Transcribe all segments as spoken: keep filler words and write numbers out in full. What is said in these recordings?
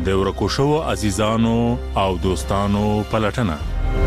د ورکو شوو عزیزانو او دوستانو پلټنه.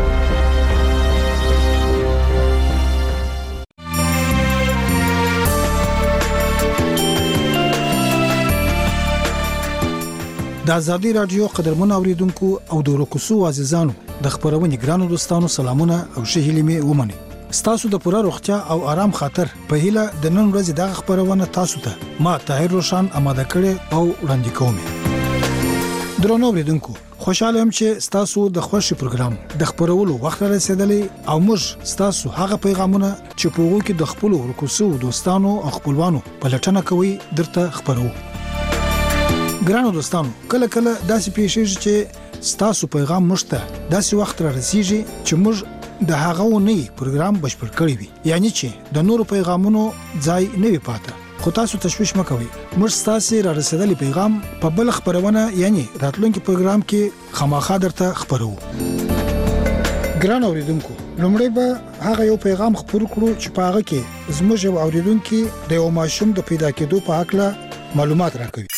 د ازادي رادیو قدرمن اوریدونکو او د ورکو شوو عزیزانو د خبرونې ګرانو دوستانو سلامونه او ښه هیلې مې ومنئ. ستاسو د پوره روغتیا او آرام خاطر په هیله د نن ورځې دغه خبرونه تاسو ته ما طاهر روشن آماده کړې او وړاندې کوم. درنو اوریدونکو، خوشاله یم چې ستاسو د خوښي پروګرام د خبرولو وخت رسیدلی او موږ ستاسو هغه پیغامونه چې په وګړو کې د خپل ورکو شوو دوستانو او خپلوانو پلټنه کوي درته خبرو. ګرانو دوستانو، کله کله داسې پیښیږي چې ستاسو پیغام موږ ته داسې وخت را رسیږي چې موږ د هغه ونی پروګرام بشپړ کړی وي، یعنی چې د نورو پیغامونو ځای نه وي پاته. خو تاسو تشویش مکوئ، موږ ستاسو را رسیدلی پیغام په بل خبرونه یعنی راتلونکي پروګرام کې خامخا درته خبرو. ګران اوریدونکو، لومړی به هغه یو پیغام خبرو کړو چې په هغه کې زموږ یو اوریدونکو د یو ماشوم د پیدا کېدو په اړه معلومات راکوي.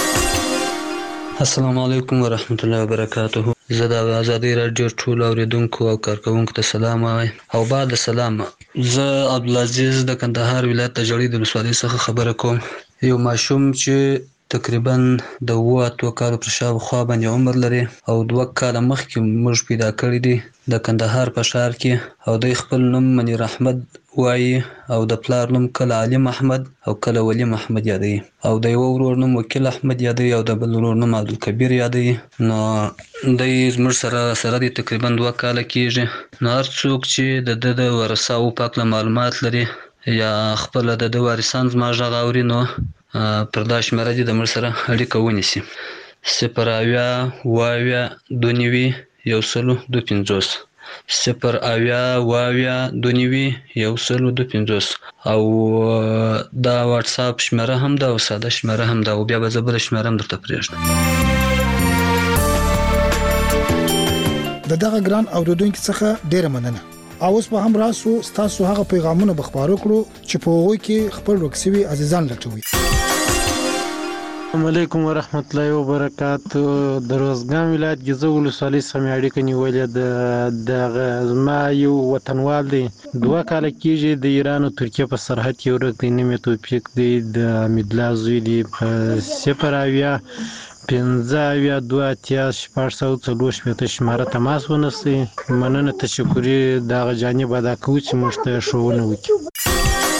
السلام علیکم ورحمت الله وبرکاته. زه د ازادي رادیو ټول اوریدونکو او کارکونکو ته سلام وایم او بعد سلام. زه عبدالعزیز د کندهار ولایت د جړې د ولسوالۍ څخه خبره کوم. یو ماشوم چې تقریبا د اوه اتو کالو پر شاوخوا باندې عمر لري او دوه کاله مخکې موږ پیدا کړی دی د کندهار په ښار کې، او د خپل نوم منیر احمد وایي او د پلار نوم کله علیم احمد او کله ولیم احمد یادوي، او د یو ورور نوم وکیل احمد یادوي او د بل ورور نوم عبدالکبیر یادوي. نو دی زموږ سره سره دی تقریبا دوه کاله کېږي. نو هر څوک چې د ده د ورثاو په هکله معلومات لري یا خپله د ده وارثان زما غږ اوري، نو پر دا شمېره دې د موږ سره اړیکه ونیسي. صفر اویا اوه اویا دوه نوي یو سلو دوه پنځوس صفر اویا اوه اویا دوه نوي یو سلو دوه پنځوس او دا واتساپ شمېره هم ده او ساده شمېره هم ده، او بیا به زه بله شمېره هم درته پرېږدم. د دغه ګران اوریدونکو څخه ډیره مننه. او اوس به هم راسو ستاسو هغه پیغامونه بخبارو کړو چې په هغوی کې خپل ورکسوي عزیزان لټوي. السلام علیکم ورحمت الله وبرکاته. د روزګان ولایت ګیزه ولسوالۍ څخه مې اړیکه نیولې ده. د زما یو وطنوال دی، دوه کاله کېږي د ایران او ترکیې په سرحد کې ورک دی. نوم یې توفیق دی، د حمیدالله زوی دی. په صفر اویا پنځه اویا دوه اتیا شپږ سوه څلور شپېته شماره تماس ونیسئ. مننه، تشکري د هغه جانب ادا کوو چې موږ ته ښوونه وکړي.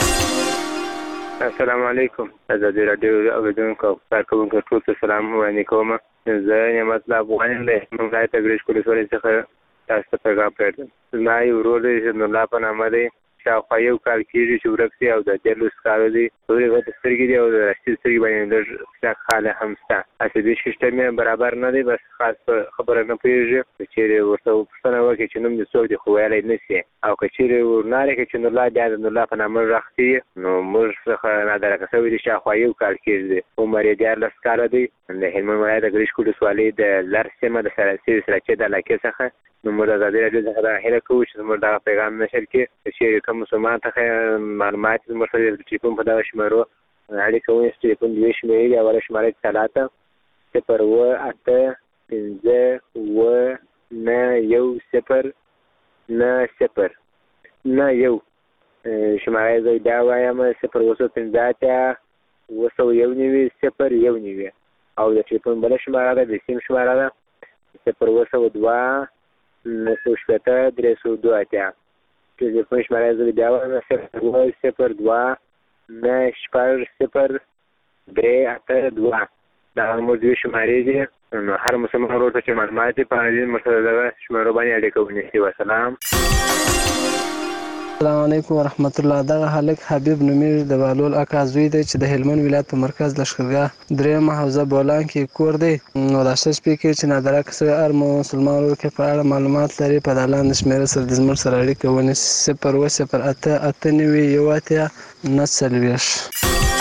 السلام علیکم. ازادي رادیو اوریدونکو او کارکونکو ټول ته سلام وړاندې کوم. زه نعمت الله افغان یم له مونږ ته ګریش کولې سوري څخه تاسو ته پیغام پرېږدم. زما یو ورور دی چې نور الله په نامه دی، شاوخوا یو کال کېږي چې ورک دی او د دیارلس کالو دی. تورې غټې سترګې دي او د راستي سترګې باندې لږ کلک خاله هم شته. عصبي سیسټم یې برابر نه دی، بس خاص په خبره نه پوهېږي. که چېرې ورته پوښتنه وکړي چې نوم دې څوک دی، خو ویلی نه شي. او که چېرې ورنارې کړي چې نورالله بیا د نورالله په نامه غږ کېږي، نو موږ څخه نادرکه شوی دی. شاوخوا یو کال کېږي دی، عمر یې دیارلس کاله دی. د هلمند ولایت د ګریش ولسوالۍ د لر سیمه د سراسي سراچې د علاقې څخه. نو موږ د ازادي راډیو څخه دا هیله کوو چې زموږ دغه پیغام نشر کړي. که چېرې کوم مسلمان څخه معلومات زموږ سره د ټلیفون په دغه شمېرو اړیکه ونیسي. ټلیفون دوې شمېرې دي. اوله شماره چې ثلاثه صفر اوه اته پنځه اوه نه یو صفر نه صفر نه یو. شماره زه بیا وایم صفر اوه سوه پنځه اتیا اوه سوه یو نوي صفر یو نوي. او د ټلیفون بله شماره ده، د سیم شماره ده صفر اوه سوه دوه نهه سوه شپېته درې سوه دوه اتیا. ټلیفون شماره زه بیا وایم صفر اوه صفر دوه نهه شپږ صفر درې اته دوه. دا زموږ دوې شمارې دي. نو هر مسلمان ورور ته چې معلومات دي په دې موږ سره دغه شمېرو باندې اړیکه ونیسي. وسلام. السلام علیکم ورحمت الله. دغه هلک حبیب نومیږي، د بهلول اکا زوی دی چې د هلمند ولایت په مرکز لښکرګاه درېیمه حوزه بولان کې کور دی. نو راشد سپیکر چې نادرکه شوی هر مسلمان ورور کې په اړه معلومات لري په دا لاندې شمېره سره د زموږ سره اړیکه ونیسي. صفر اوه صفر اته اته نوي یو اتیا نهه څلوېښت.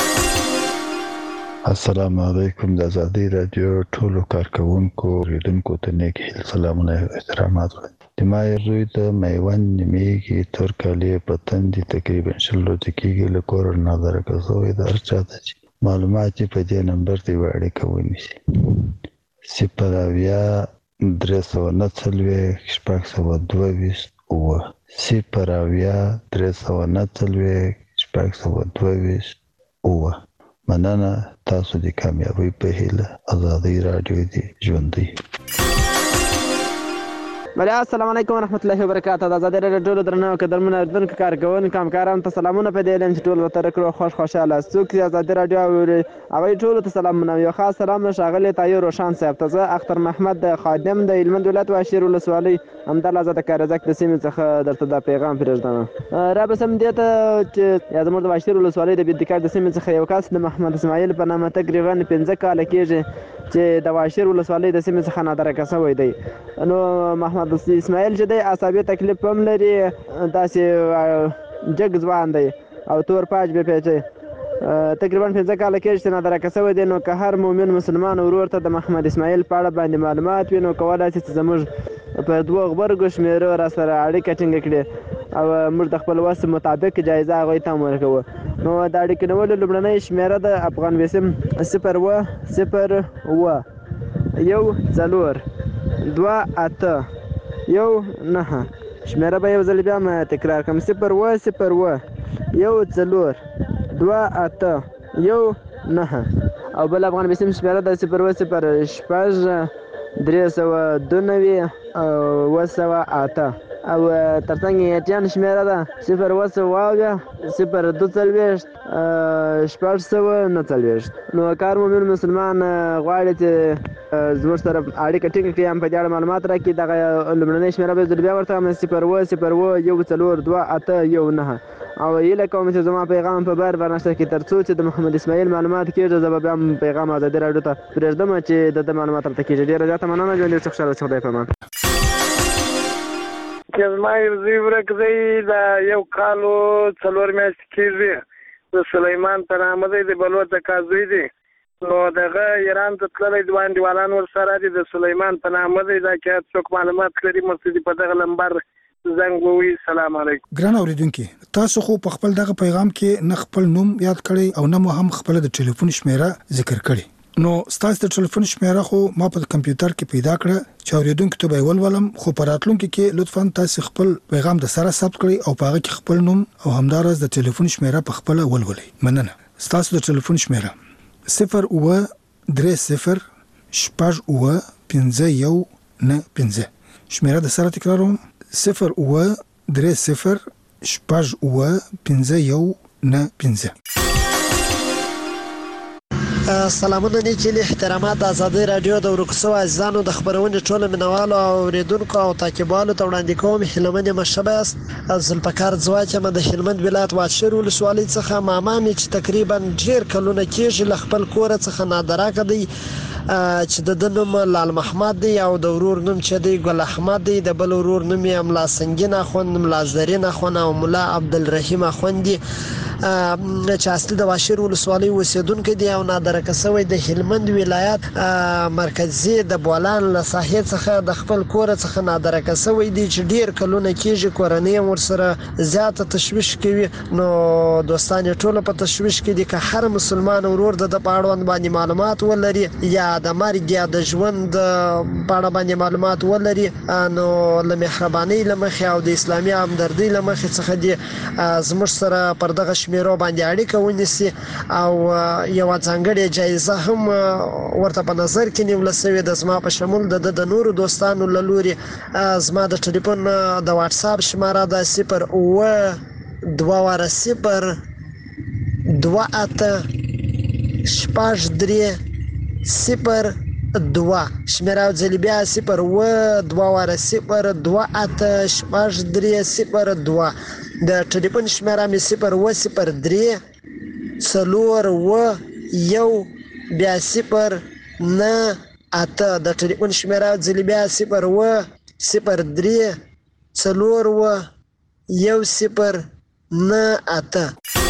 السلام علیکم. د ازادي رادیو ټولو کارکونکو اوریدونکو ته نیک هیلې، سلامونه او احترامات. د ما زوی د میوند نیمېږي تور کالي په تندي تقریبا شل ورځې کېږي له کوره نادرکه شوی. د هر چا ته چې معلومات یې په دې نمبر ته یوه اړیکه ونیسي صفر اویا درې سوه نه څلوېښت شپږ سوه دوه ویشت اووه صفر اویا درې سوه نه څلوېښت شپږ سوه دوه ویشت اووه. مننه. تاسو د کامیابۍ په هیله. ازادي راډیو دی ژوندۍ. بله السلام علیکم ورحمت الله وبرکاته. د ازادي راډیو ټولو درنو قدرمنو اردونکو کارکوونکو همکارانو ته سلامونه په دې اعلان چې ټول ورته کړو خوش خوشحاله څوک چې ازادي راډیو اوري هغوی ټولو ته سلامونه. یو خاص سلام له ښاغلي طاهر روشان صاحب ته. زه اختر محمد د خادم د هلمند ولایت واشیر ولسوالۍ همدلته د کارزک د سیمې څخه درته دا پیغام پرېږدم. را به سم دې ته چې یا زموږ د واشیر ولسوالۍ د بېدکار د سیمې څخه یو کس د محمد اسماعیل په نامه تقریبا پنځه کاله کېږي چې د واشیر ولسوالۍ د سیمې څخه نادرکه شوی دی. نو محمد اسماعیل چې دی عصبي تکلیف هم لري، داسې جګ ځوان دی او تور پاج به پیچی تقریبا پنځه کاله کېږي چې نادرکه شوی دی. نو که هر مؤمن مسلمان ورور ته د محمد اسماعیل په اړه باندې معلومات وي نو کولی شي چې زموږ په دوه غبرګو شمېرو را سره اړیکه ټینګه کړي او موږ د خپل وس مطابق جایزه هغوی ته هم ورکوو. نو د اړیکې نیولو لومړنۍ شمېره د افغان وسیم صفر اوه صفر اوه یو څلور دوه اته یو نهه. شمېره به یو ځل بیا هم تکرار کړم: صفر اوه صفر اوه یو څلور دوه اته یو نهه. او بل افغان وسیم شمېره د صفر اوه صفر شپږ درې سوه دوه نوي اوه سوه اته. او ترڅنګ یې ایټیان شمېره ده صفر اوه سوه اویا صفر دوه څلوېښت شپږ سوه نه څلوېښت. نو که هر مؤمن مسلمان غواړي چې زموږ سره اړیکه ټینګه کړي هم په دې اړه معلومات راکړي دغه لومړنۍ شمېره به زه بیا ورته وایم: صفر اوه صفر اوه یو څلور دوه اته یو نهه. او هیله کوم چې زما پیغام په بار بار نشته کې تر څو چې د محمد اسماعیل معلومات کېږي زه به بیا هم پیغام ازادي راډیو ته پرېږدم چې د ده معلومات راته کېږي. ډېره زیاته مننه. ژوند یې خوشحاله اوسئ. خدای پامان. چې زما یو زوی ورک دی دا یو کال و څلور میاشتې کېږي د سلیمان په نامه دی د بلوڅ اکا زوی دی. نو دغه ایران ته تللی دوه انډیوالان ورسره دي د سلیمان په نامه دی. دا که څوک معلومات لري مرسي په دغه نمبر زنګ ووهي. سلام علیکم. ګران اورېدونکي تاسو خو په خپل دغه پیغام کې نه خپل نوم یاد کړی او نه مو هم خپل د ټلیفون شمېره ذکر کړی. نو ستاسو د ټلیفون شمېره خو ما په کمپیوټر کې پیدا کړه چې اورېدونکو ته به ولولم، خو په راتلونکي کې لطفاً تاسو خپل پیغام د سره ثبت کړئ او په هغه کې خپل نوم او همدارس د ټلیفون شمېره په خپل ولولئ. مننه. ستاسو د ټلیفون شمېره صفر اوه درې صفر شپږ اوه پنځه یو نه پنځه. شمېره د سره تکراروم: صفر اوه درې صفر شپږ اوه پنځه یو نه پنځه. سلامونه نیکې له احترامات د ازادي راډیو د ورک شوو عزیزانو د خبرونې ټولو مینوالو او اورېدونکو او تعقیبوالو ته وړاندې کوم هیله منې مشبه یاست. ذوالفقار ځواک یم د هلمند ولایت واشیر ولسوالۍ څخه. ماما مې چې تقریبا ډېر کلونه کېږي له خپل کوره څخه نادراکه دی چې د ده نوم لال محمد دی او د ورور نوم چې دی ګل احمد دی. د بل ورور نوم یې ملا سنګین اخوند، ملا زرین اخوند او ملا عبدالرحیم اخوند دی چې اصلي د واشیر ولسوالۍ اوسېدونکی دی او نادرکه شوی د هلمند ولایت مرکزي د بولان له ساحې څخه د خپل کوره څخه نادرکه شوی دی چې ډېر کلونه کېږي. کورنۍ هم ورسره زیاته تشویش کوي. نو دوستان یې ټوله په تشویش کې دي. که هر مسلمان ورور د ده په اړوند باندې معلومات ولري یا د مرګ یا د ژوند په اړه باندې معلومات ولري نو له مهربانۍ له مخې او د اسلامي همدردۍ له مخې څخه دي زموږ سره پر دغه شمېرو باندې اړیکه ونیسي او یوه ځانګړې جایزه هم ورته په نظر کې نیوله شوې ده زما په شمول د ده د نورو دوستانو له لوري. زما د ټلیفون د واټساپ شماره ده صفر اوه دوه واره صفر دوه اته شپږ درې صفر دوه. شمېره یو ځلې بیا صفر اوه دوه واره صفر دوه اته شپږ درې صفر دوه. د ټلیفون شمېره مې صفر اوه صفر درې څلور اوه یو بیا صفر نه اته. د ټلیفون شمېره یو ځلې بیا صفر اوه صفر درې څلور اوه یو صفر نه اته.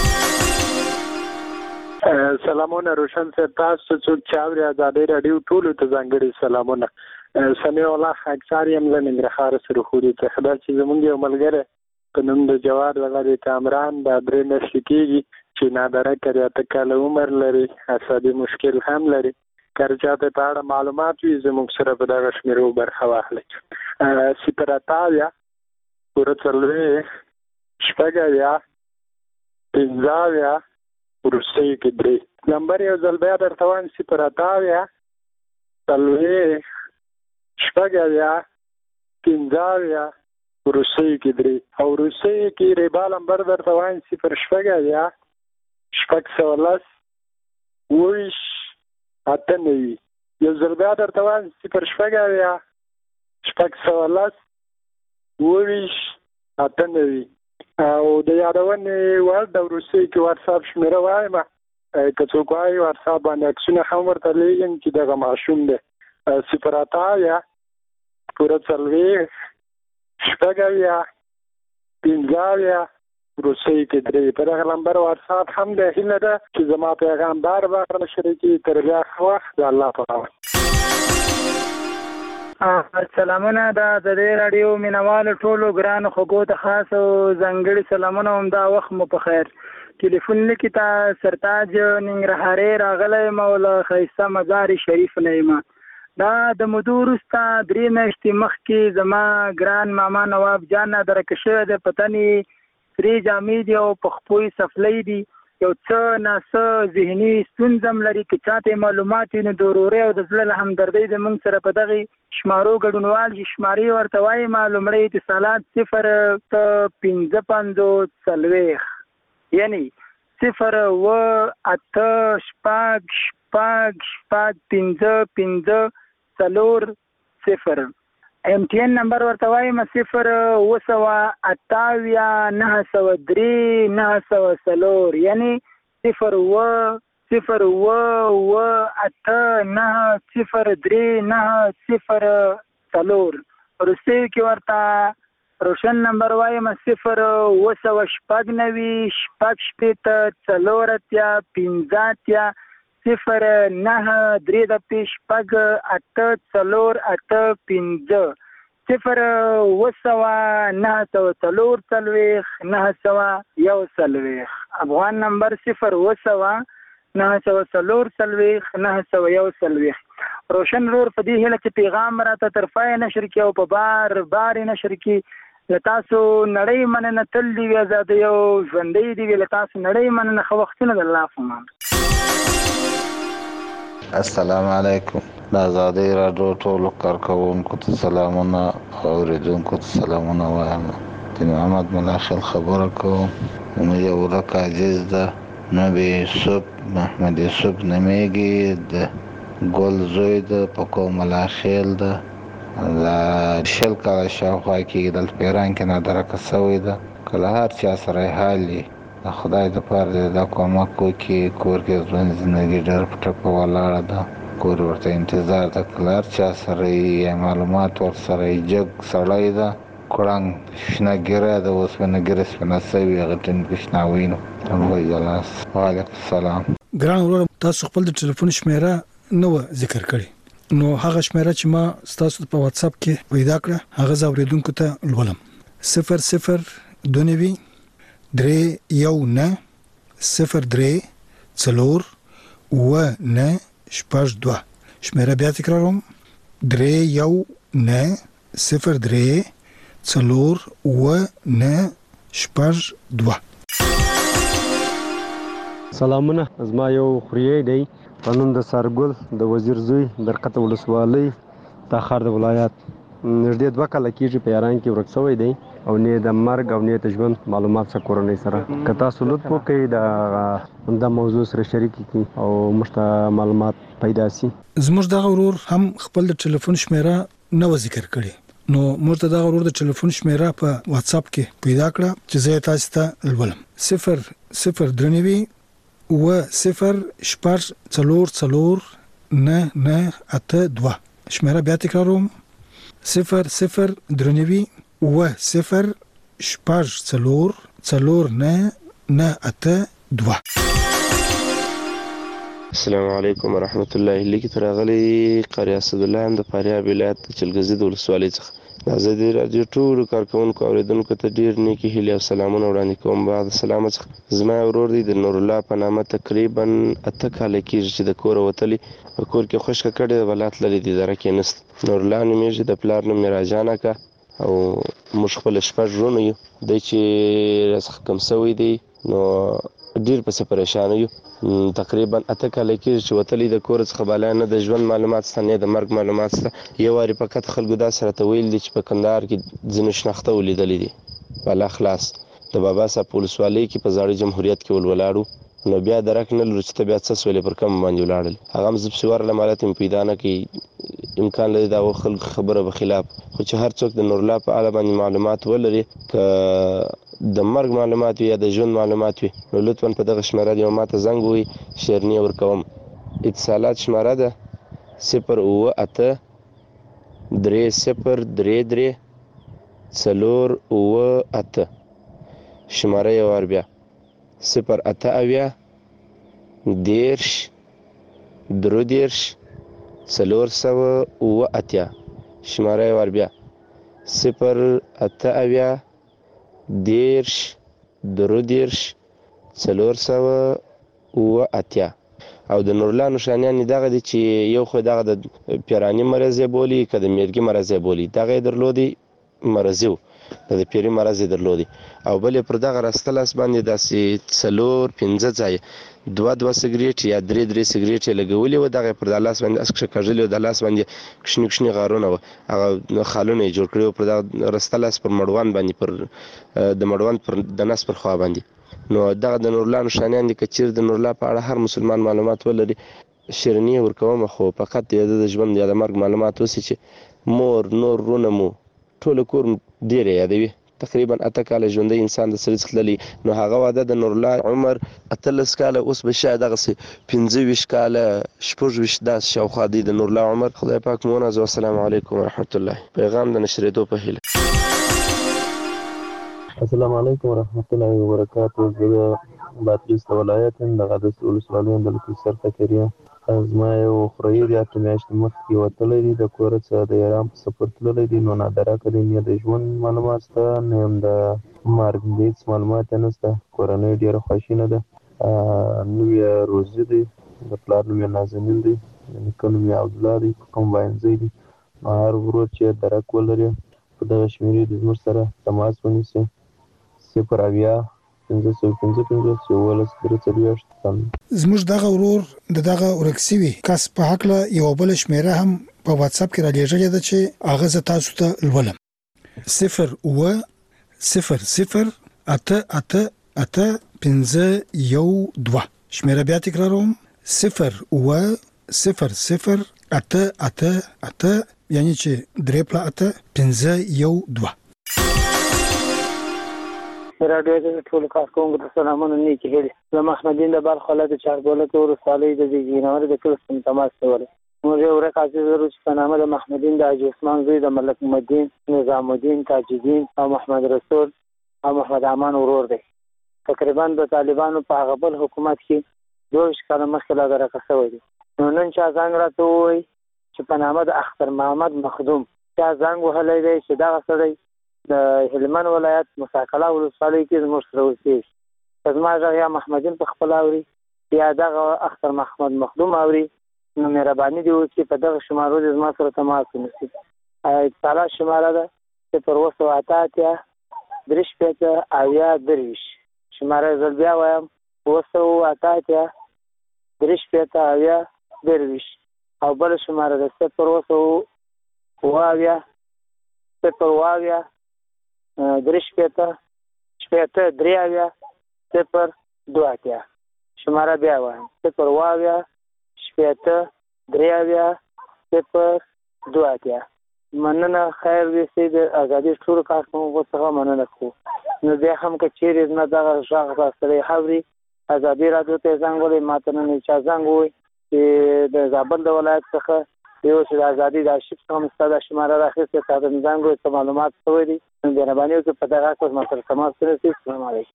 سلامونه روشن صاحب، تاسو څوک چې اوري ازادي راډیو ټولو ته ځانګړي سلامونه. سمیع الله خاکسار یم له ننګرهار سره خوري څخه. دا چې زمونږ یو ملګری په نوم د جواد وغیرې کامران دا درې میاشتې کېږي چې نادرکه دی، اته کاله عمر لري، عصبي مشکل هم لري. که چاته په اړه معلومات وي زموږ سره په دغه شمیرو برخه واخلئ. صفر اته اویا پوره څلوېښت شپږ اویا پنځه اویا وروستیو کې درې. نمبر یو ځل بیا درته وایم صفر اته اویا څلوېښت شپږ اویا پنځه اویا وروستیو کې درې او وروستیو کې ریبا نمبر درته وایم صفر شپږ اویا شپږ سوه لس اوویشت اته نوي. یو ځل بیا درته وایم صفر شپږ اویا شپږ سوه لس اوویشت اته نوي. او د یادونې وړ د وروستیو کې واتساپ شمېره وایم، که څوک وایي واتساپ باندې عکسونه هم ورته لیږم چې دغه ماشوم دی. صفر اته اویا پوره څلوېښت شپږ اویا پنځه اویا وروستیو کې درې. په دغه نمبر واتساپ هم دی. هیله ده چې زما پیغام بار بار شریکي. تر بیا ښه وخت د الله په امان. سلامونه د آزادۍ راډیو مینوالو ټولو ګرانو خوږو ته خاص او ځانګړي سلامونه هم دا وخت مو په خیر. ټلیفون لیکي ته سرتاج ننګرهارۍ راغلی یم او له ښایسته مزار شریف نه یم. دا د مودو وروسته درې میاشتې مخکې زما ګران ماما نواب جان درکه شوی دی. په تنې سرې جامې دي او په خپو یې څپلۍ دي. یو څه ناڅه ذهني ستونزه هم لري. که چاته معلومات وي نو د ورورۍ او د زړه له همدردۍ زموږ سره په دغې شمارو ګډونوال چې شمارې ورته وایم. لومړی اتصالات صفر ته پنځه پنځوس څلوېښت یعنې صفر اوه اته شپږ شپږ شپږ پنځه پنځه څلور صفر. ایم ټي این نمبر ورته وایم صفر اوه سوه اته اویا نهه سوه درې نهه سوه څلور یعنې صفر اوه صفر اوه اوه اته نهه صفر درې نهه صفر څلور. وروستیو کې ورته روشن نمبر وایم صفر اوه سوه شپږ نوي شپږ شپېته څلور اتیا پنځه اتیا صفر نهه درې دپې شپږ اته څلور اته پنځه صفر اوه سوه نهه سوه څلور څلوېښت نهه سوه یو څلوېښت. افغان نمبر صفر اوه سوه نهه سوه څلور څلوېښت نهه سوه یو څلوېښت. روشن رور په دې هیله چې پیغام راته طرفه یې نشر کړي او په بار بار یې نشر کړي. له تاسو نړۍ مننه. تل دې وي ازادۍ او ژوندۍ دې وي. له تاسو نړۍ مننه. ښه وختونه د الله په امان. السلام علیکم. د آزادۍ راډیو ټولو کارکوونکو ته سلامونه او اورېدونکو ته سلامونه وایم. د محمد ملا خیل خبره کوم. نو یو ورک عزیز ده نبی یوسف محمد یوسف نومیږي. د ګل زوی ده په کوم ملا خیل ده. د شل کاله شاوخوا کېږي دلته په ایران کې نادرکه سوی ده. که له هر چا سره یې حال وي د خدای دپاره دی دا کومک وکړي. کور کې ژوند زندګي ډېر په ټپه ولاړه ده. کور ورته انتظار ده. که له هر چا سره یې معلومات ورسره یې جګ سړی ده. کړنګ شنه ګیره ده. اوسپنه ګیره سپینه سوي هغه ټینګ پېشناوي نو جلاس. وعلیکم السلام. ګران ورور تاسو خپل د ټلیفون شمیره نه و ذکر کړې نو هغه شمیره چې ما تاسو په واتساپ کې پیدا کړه هغه زاوریدونکو ته لولم. صفر صفر دوه نوي درې یو نه صفر درې څلور اوه نه شپږ دوه. شمیره بیا تکراروم. درې یو نه صفر درې څلور اوه نه شپږ دوه. سلامونه. زما یو خوریی دی په نوم د سارګل د وزیر زوی برکت ولسوالۍ تاخار د ولایت. نږدې دوه کاله کېږي په ایران کې ورک شوی دی او نه د مرګ او نه د ژوند معلومات څخه کورنۍ سره. که تاسو لطف وکړئ د د موضوع سره شریک کړئ او موږ ته معلومات پیدا شي. زموږ دغه ورور هم خپل د ټلیفون شمیره نه ذکر کړي نو موږ ته دغه ورور د ټلیفون شمیره په واتساپ کې پیدا کړه چې زه تاسو ته لولم. صفر صفر درې نوي اوه صفر شپږ څلور څلور نه نه اته دوه. شمیره بیا تکراروم. صفر صفر درې نوي اوه صفر شپږ څلور څلور نه نه اته دوه. السلام علیکم ورحمت الله. لیکي تر غلي قاری اسد الله هم د فاریاب ولایت چلګزي د ولسوالۍ څخه د ازادي راډیو ټولو کارکوونکو اورېدونکو ته ډېر نیکې هیلې او سلامونه وړاندې کوم. بعد سلامه څخه زما ورور دی د نور الله په نامه تقریبا اته کاله کېږي چې د کوره وتلی، په کور کې خوشکه کړې بلا تللی دی دره کې نسته. نور الله نومېږي، د پلار نوم یې راجان اکا او موږ خپل شپږ وروڼه یو. دی چې راڅخه کم سوی دی نو ډېر پسې پریشانه یو. تقریبا اته کاله کېږي چې وتلی د کور څخه بالا نه د ژوند معلومات شته نه د مرګ معلومات شته. یو وارې فقط خلکو داسې راته ویل دي چې په کندهار کې ځینو شناخته ولیدلی دي بالا خلاص د بابا صاحب په ولسوالۍ کې په زاړه جمهوریت کې ولولاړو. نو بیا درک نه لرو چې ته بیا څه سولې پر کوم باندې ولاړل. هغه هم زه پسې ورغلم حالت مې پیدا نه کوي، امکان لري د هغو خلکو خبره به خلاف. خو چې هر څوک د نور الله په اړه باندې معلومات ولري، که د مرګ معلومات وي یا د ژوند معلومات وي، نو لطفا په دغه شمېره دې ما ته زنګ ووهي، شیرني ورکوم. اتصالات شمېره ده صفر اووه اته درې صفر درې درې څلور اووه اته. شمېره یې وار بیا صفر اته اویا دېرش درې دېرش څلور سوه اووه اتیا. شمېره یې وار بیا صفر اته اویا دېرش درې دېرش څلور سوه اووه اتیا. او د نورالله نښانیان یې دغه دي چې یو خو دغه د پیراني مرض یې بولي، که د میرګي مرض یې بولي، دغه یې درلودي مرضي و، د د پیري مرض یې درلودي. او بل یې پر دغه راسته لاس باندې داسې څلور پنځه ځایه دوه دوه سګرېټ یا درې درې سګرېټ یې لګولي وو، دغه یې پر دا لاس باندې اس کښه کږلي وو، د لاس باندې کښني کښني غارونه وو، هغه خالونه یې جوړ کړي وو پر دغه راسته لاس پر مړوند باندې، پر د مړوند پر د نس پر خوا باندې. نو دغه د نورالله نښانیان دي. که چېرې د نورالله په اړه هر مسلمان معلومات ولري، شیرني یې ورکوم، خو فقط د ده د ژوند یا د مرګ معلومات اوسي چې مور نور وروڼه مو ټوله کور ډېر یې یادوي. تقریبا اته کاله ژوندی انسان د سړي څخه تللی، نو هغه واده د نورالله عمر اتلس کاله، اوس به شاید دغسې پنځه ویشت کاله شپږ ویشت داسې شاوخوا دی د نورالله عمر. خدای پاک مو ونازوي. السلام علیکم ورحمت الله. پیغام د نشرېدو په هیله. السلام علیکم ورحمت الله وبرکاتو. زه د بادغیس د ولایت یم، د غادرس ولسوالۍ یم، د لکوسر فقیر یم. زما یو خوریی دی، اته میاشتې مخکې وتلی دی د کوره څخه د ایران په سفر تللی دی. نو نادرکه دی، نه د ژوند معلومات شته نه هم د مرګ هېڅ معلومات یې نشته. کورنۍ ډېره خواشینه ده. نوم یې روزي دی، د پلار نوم یې نازنین دی، د نیکه نوم یې عبدالله دی، په کوم واینځی دی. نو هر ورور چې درک ولري په دغه شمېرې دې زموږ سره تماس ونیسي. صفر اویا پنځه سوه پنځه پنځوس یولس درې څلوېښت. زموږ دغه ورور د دغه ورک سوي کس په هکله یوه بله شمېره هم په واتساپ کې رالیږلې ده چې هغه زه تاسو ته لولم. صفر اووه صفر صفر اته اته اته پنځه یو دوه. شمېره بیا تکراروم، صفر اووه صفر صفر اته اته اته، یعنې چې درې پله اته پنځه یو دوه. راډیو د ټولو کارکوونکو ته سلامونه، نیکې هیلې. زه محمدین د بلخ ولایت چارګولک ولسوالۍ د زیږینورې د کلي څخه تماس کولی. موږ یو ورک عزیز لرو چې په نامه د محمدین د حاجي عثمان زوی د ملک الدین، نظام الدین، تاج الدین او محمد رسول او محمد امان ورور دی. تقریبا د طالبانو په هغه بل حکومت کې دوه ویشت کاله مخکې لا درکه شوی دی. نو نن چا زنګ راته ووایي چې په نامه د اختر محمد مخدوم چا زنګ وهلی دی چې دغه سړی د هلمند ولایت مساکله ولسوالۍ کې زموږ سره اوسېږي. که زما غږ یا محمدین په خپله اوري یا دغه اختر محمد مخدوم اوري، نو مهرباني دې وکړي په دغه شمارو دې زما سره تماس ونیسي. اتصالات شماره ده صفر اووه سوه اته اتیا درې شپېته اویا درویشت. شماره یې زه بیا وایم، اووه سوه اته اتیا درې شپېته اویا درویشت. او بله شماره ده صفر اووه سوه اووه اویا صفر اووه اویا درې شپېته شپېته درې اویا صفر دوه اتیا. شماره بیا وایم، صفر اووه اویا شپېته درې اویا صفر دوه اتیا. مننه، خیر ویسي. د ازادي ټولو کارکوونکو څخه مننه کوو. نو بیا هم که چیرې زما دغه غږ به سړی اوري، ازادي راډیو ته یې زنګ ووهئ. ما ته نن چا زنګ ووایي چې د زابل د ولایت څخه یو چې د ازادي د آرشیف څخه مو ستا دا شماره راخیستې، تا ته مې زنګ ووایي څه معلومات شوی دي. نو مهرباني وکړئ په دغه اساس ما سره تماس ونیسئ. السلام علیکم.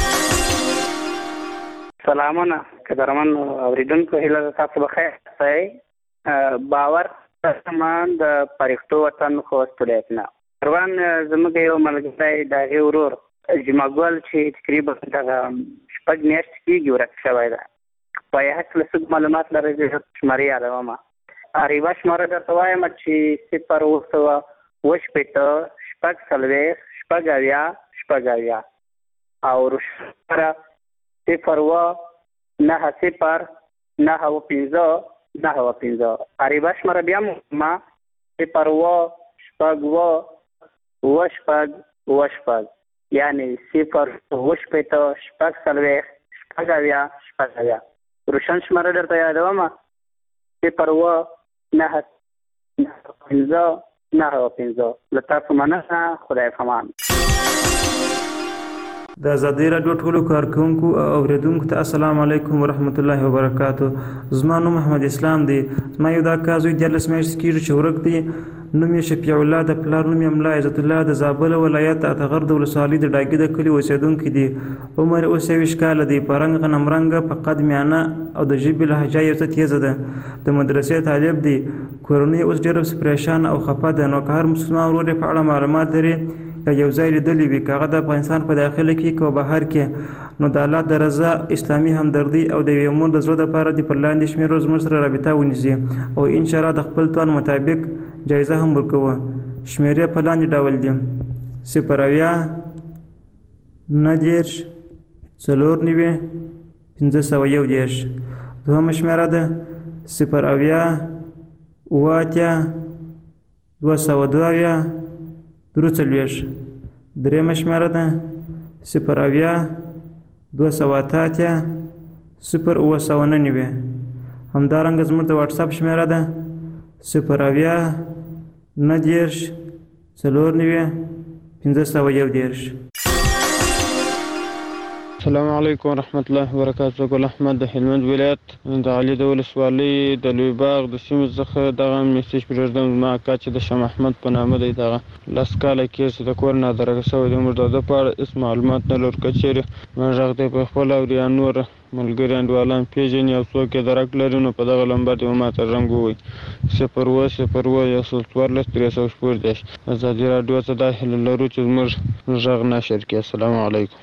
سلامونه قدرمن اورېدونکو، هیله ده تاسو بخیر اوسئ. باور سامان د پرښتو وطن خوست ولایت نه روان زموږ یو ملګری د هغې ورور جمعه ګل چې تقریبا دغه شپږ میاشتې کېږي ورک شوی ده. په یې هکله څه معلومات لرئ؟ زه شمېرې یادومه. یوه شمېره درته وایم چې صفر اوه سوه اوه شپېته شپږ څلوېښت شپږ اویا شپږ اویا او روشنه صفر اوه نهه صفر نهه اوه پنځه نهه اوه پنځه. یوه شمېره بیا مهمه صفر اوه شپږ اوه اوه شپږ اوه شپږ یعنې صفر اوه شپېته شپږ څلوېښت شپږ اویا شپږ اویا. روشن شمېره درته یادومه صفر اوه نهه پنځه نهه اوه پنځه. له تاسو مننه. خدای پامان. د ازادۍ راډیو ټولو کارکوونکو او اورېدونکو ته السلام علیکم ورحمت الله وبرکاتو. زما نوم محمد اسلام دی. زما یو دا کار زوی دیارلس میاشتې کېږي چې ورک دی. نوم یې شفیع الله، د پلار نوم یې ملا عزت الله، د زابل ولایت اتغر د ولسوالۍ د ډاګي د کلي اوسېدونکی دی. عمر یې اوس یویشت کاله دی. په رنګ غنم رنګه، په قد میانه او د ژبې لهجه یې څه تیزه ده. د مدرسې طالب دی. کورنۍ اوس ډېره پریشانه او خفه ده. نو که هر مسلمان ورور یې په اړه معلومات لري یا یو ځای لیدلی وي، که هغه د افغانستان په داخله کې که بهر کې، نو د الله د رضا، اسلامي همدردي او د یوې مور د زړه دپاره دې پر لاندې شمېرو زموږ سره رابطه ونیسي او انشاءالله د خپل توان مطابق جایزه هم ورکوه. شمېرې په لاندې ډول دي: صفر اویا نهه دېرش څلور نوي پنځه سوه یو دېرش. دوهمه شمېره ده صفر اویا اوه اتیا دوه سوه دوه اویا درې څلوېښت. درېیمه شمېره ده صفر اویا دوه سوه اته اتیا صفر اوه سوه نهه نوي. همدارنګه زموږ د واټساپ شمېره ده صفر اویا نهه دېرش څلور نوي پنځه سوه یو دېرش. السلام علیکم ورحمت الله وبرکاتو. ګل احمد د هلمند ولایت د علي د ولسوالۍ د لوی باغ د سیمې څخه دغه میسج پرېږدم. زما اکا چې د شاه محمد په نامه دی، دغه لس کاله کېږي چې د کور نه درګه شوی دی. موږ د ده په اړه هېڅ معلومات نه لرو. که چېرې ما غږ دی په خپل او یا نور ملګري انډیوالان پېژني او څوک یې درک لري، نو په دغه لمبر دې ما ته رنګ ووایي: صفر اوه صفر اوه یو سل څوارلس درې سوه شپږ دېرش. ازادي راډیو ته دا هیله لرو چې زموږ غږ نشر کړي. السلام علیکم.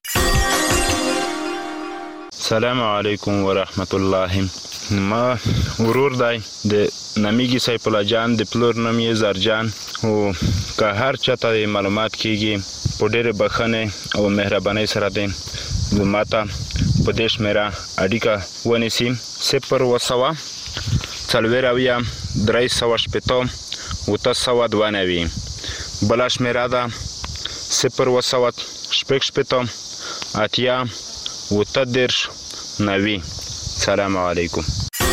السلام علیکم ورحمت الله. ما ورور دی د نامیږي سیف الله جان، د پلور نوم یې زرجان. او که هر چاته معلومات کېږي په ډېرې بښنې او مهربانۍ سره دی ما ته په دې شمېره اړیکه ونیسي: صفر اوه سوه څلوېښت اویا درې سوه شپېته اوته سوه دوه نوي. بله شمېره ده صفر اوه سوه شپږ شپېته اتیا اوته دېرش نوي. سلام علیکم.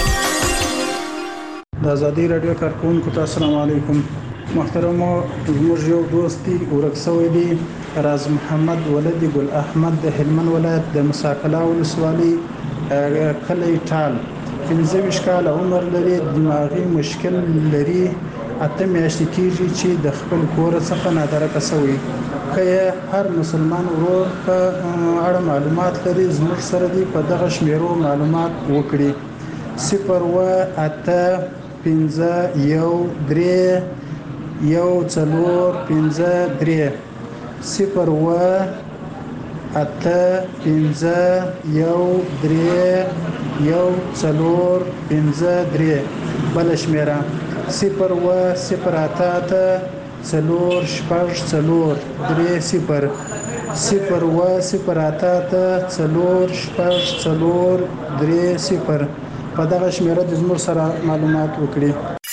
د ازادۍ راډیو کارکوونکو ته السلام علیکم. محترمو، زموږ یو دوست دی ورک شوی دی، راز محمد ولد ګل احمد د هلمند ولایت د مساکلا ولسوالۍ کلی ټال. پنځه ویشت کاله عمر لري، دماغي مشکل لري، اته میاشتې کېږي چې د خپل کور څخه نادرکه شوی. که هر مسلمان ورور په اړه معلومات لري زموږ سره دی په دغه شمیرو معلومات وکړي: صفر اوه اته پنځه یو درې یو څلور پنځه درې صفر اوه اته پنځه یو درې یو څلور پنځه درې. بل شمیره صفر اوه صفر اته اته څلور شپږ څلور درې صفر صفر اوه صفر اته اته څلور شپږ څلور درې صفر. په دغه شمیره د زموږ سره معلومات وکړي.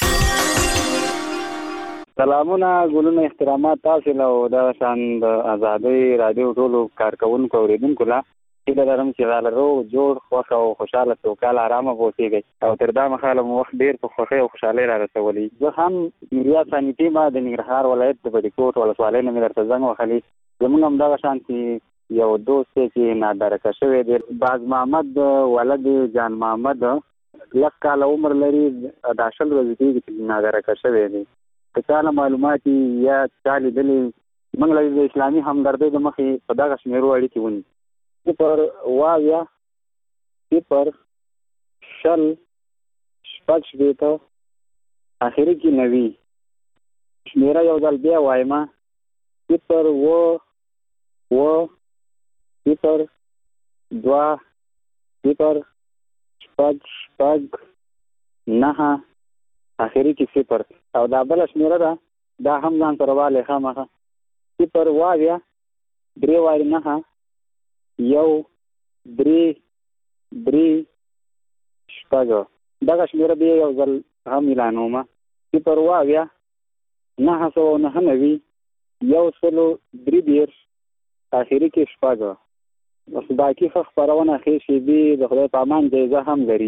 سلامونه، ګلونه، احترامات تاسو له او دغه شان د ازادۍ راډیو ټولو کارکوونکو اوریدونکو له هیله لرم چې دا لرو جوړ خوښ او خوشحاله سوکاله ارامه اوسېږئ او تر دا مهاله مو وخت ډېر په خوښۍ او خوشحالۍ را رسولی. زه هم میریا ثاني ما د ننګرهار ولایت د بډیکوټ ولسوالۍ نه مې درته زنګ وهلی. زمونږ هم دغه شان چې یو دوست دی چې نادرکه شوی دی، باز محمد ولد جان محمد، لس کاله عمر لري، دا شل ورځې کېږي چې نادرکه شوی دی. که چا له معلومات یا چا لیدلي، موږ له د اسلامي همدردۍ د مخې په دغه شمېرو اړیکې ونیسو: صفر اوه اویا صفر شل شپږ شپېته اخري کې نوي. شمېره یو ځل بیا وایم: صفر اوه اوه صفر دوه صفر شپږ شپږ نهه اخري کې صفر او دا بله شمېره ده دا هم ځان سره والی خامخه صفر اوه اویا درې وارې نهه یو درې درې شپږ دغه شمېره بیا یو ځل هم اعلانومه صفر اوه اویا نهه سوه نهه نوي یو سلو درې دېرش اخري کې شپږ. بس باقي ښه خپرونه ښې شېبې د خدای په امان جایزه هم لري.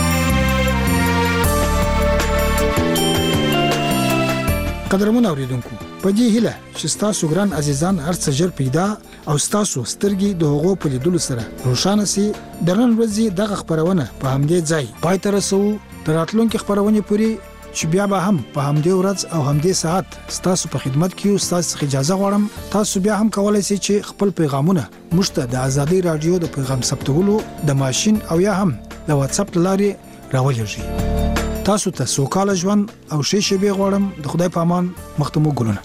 قدرمن اوریدونکو په دې هیله چې تاسو ګران عزیزان هر څه ژر پیدا او تاسو سترګې د هغو په لیدلو سره روښانه سي. د نن ورځې دغه خبرونه په همدې ځای پای ته رسو. تر راتلونکي خبرونه پورې چې بیا به هم په همدې ورځ او همدې ساعت تاسو په خدمت کې یو. تاسو اجازه غواړم تاسو بیا هم کولای شئ چې خپل پیغامونه موږ ته د ازادي رادیو د پیغام ثبتولو د ماشين او یا هم د واتس اپ لارې راولېږئ. تاسو ته سوکاله ژوند او ښې شېبې غواړم. د خدای په امان. مختمو ګلونه.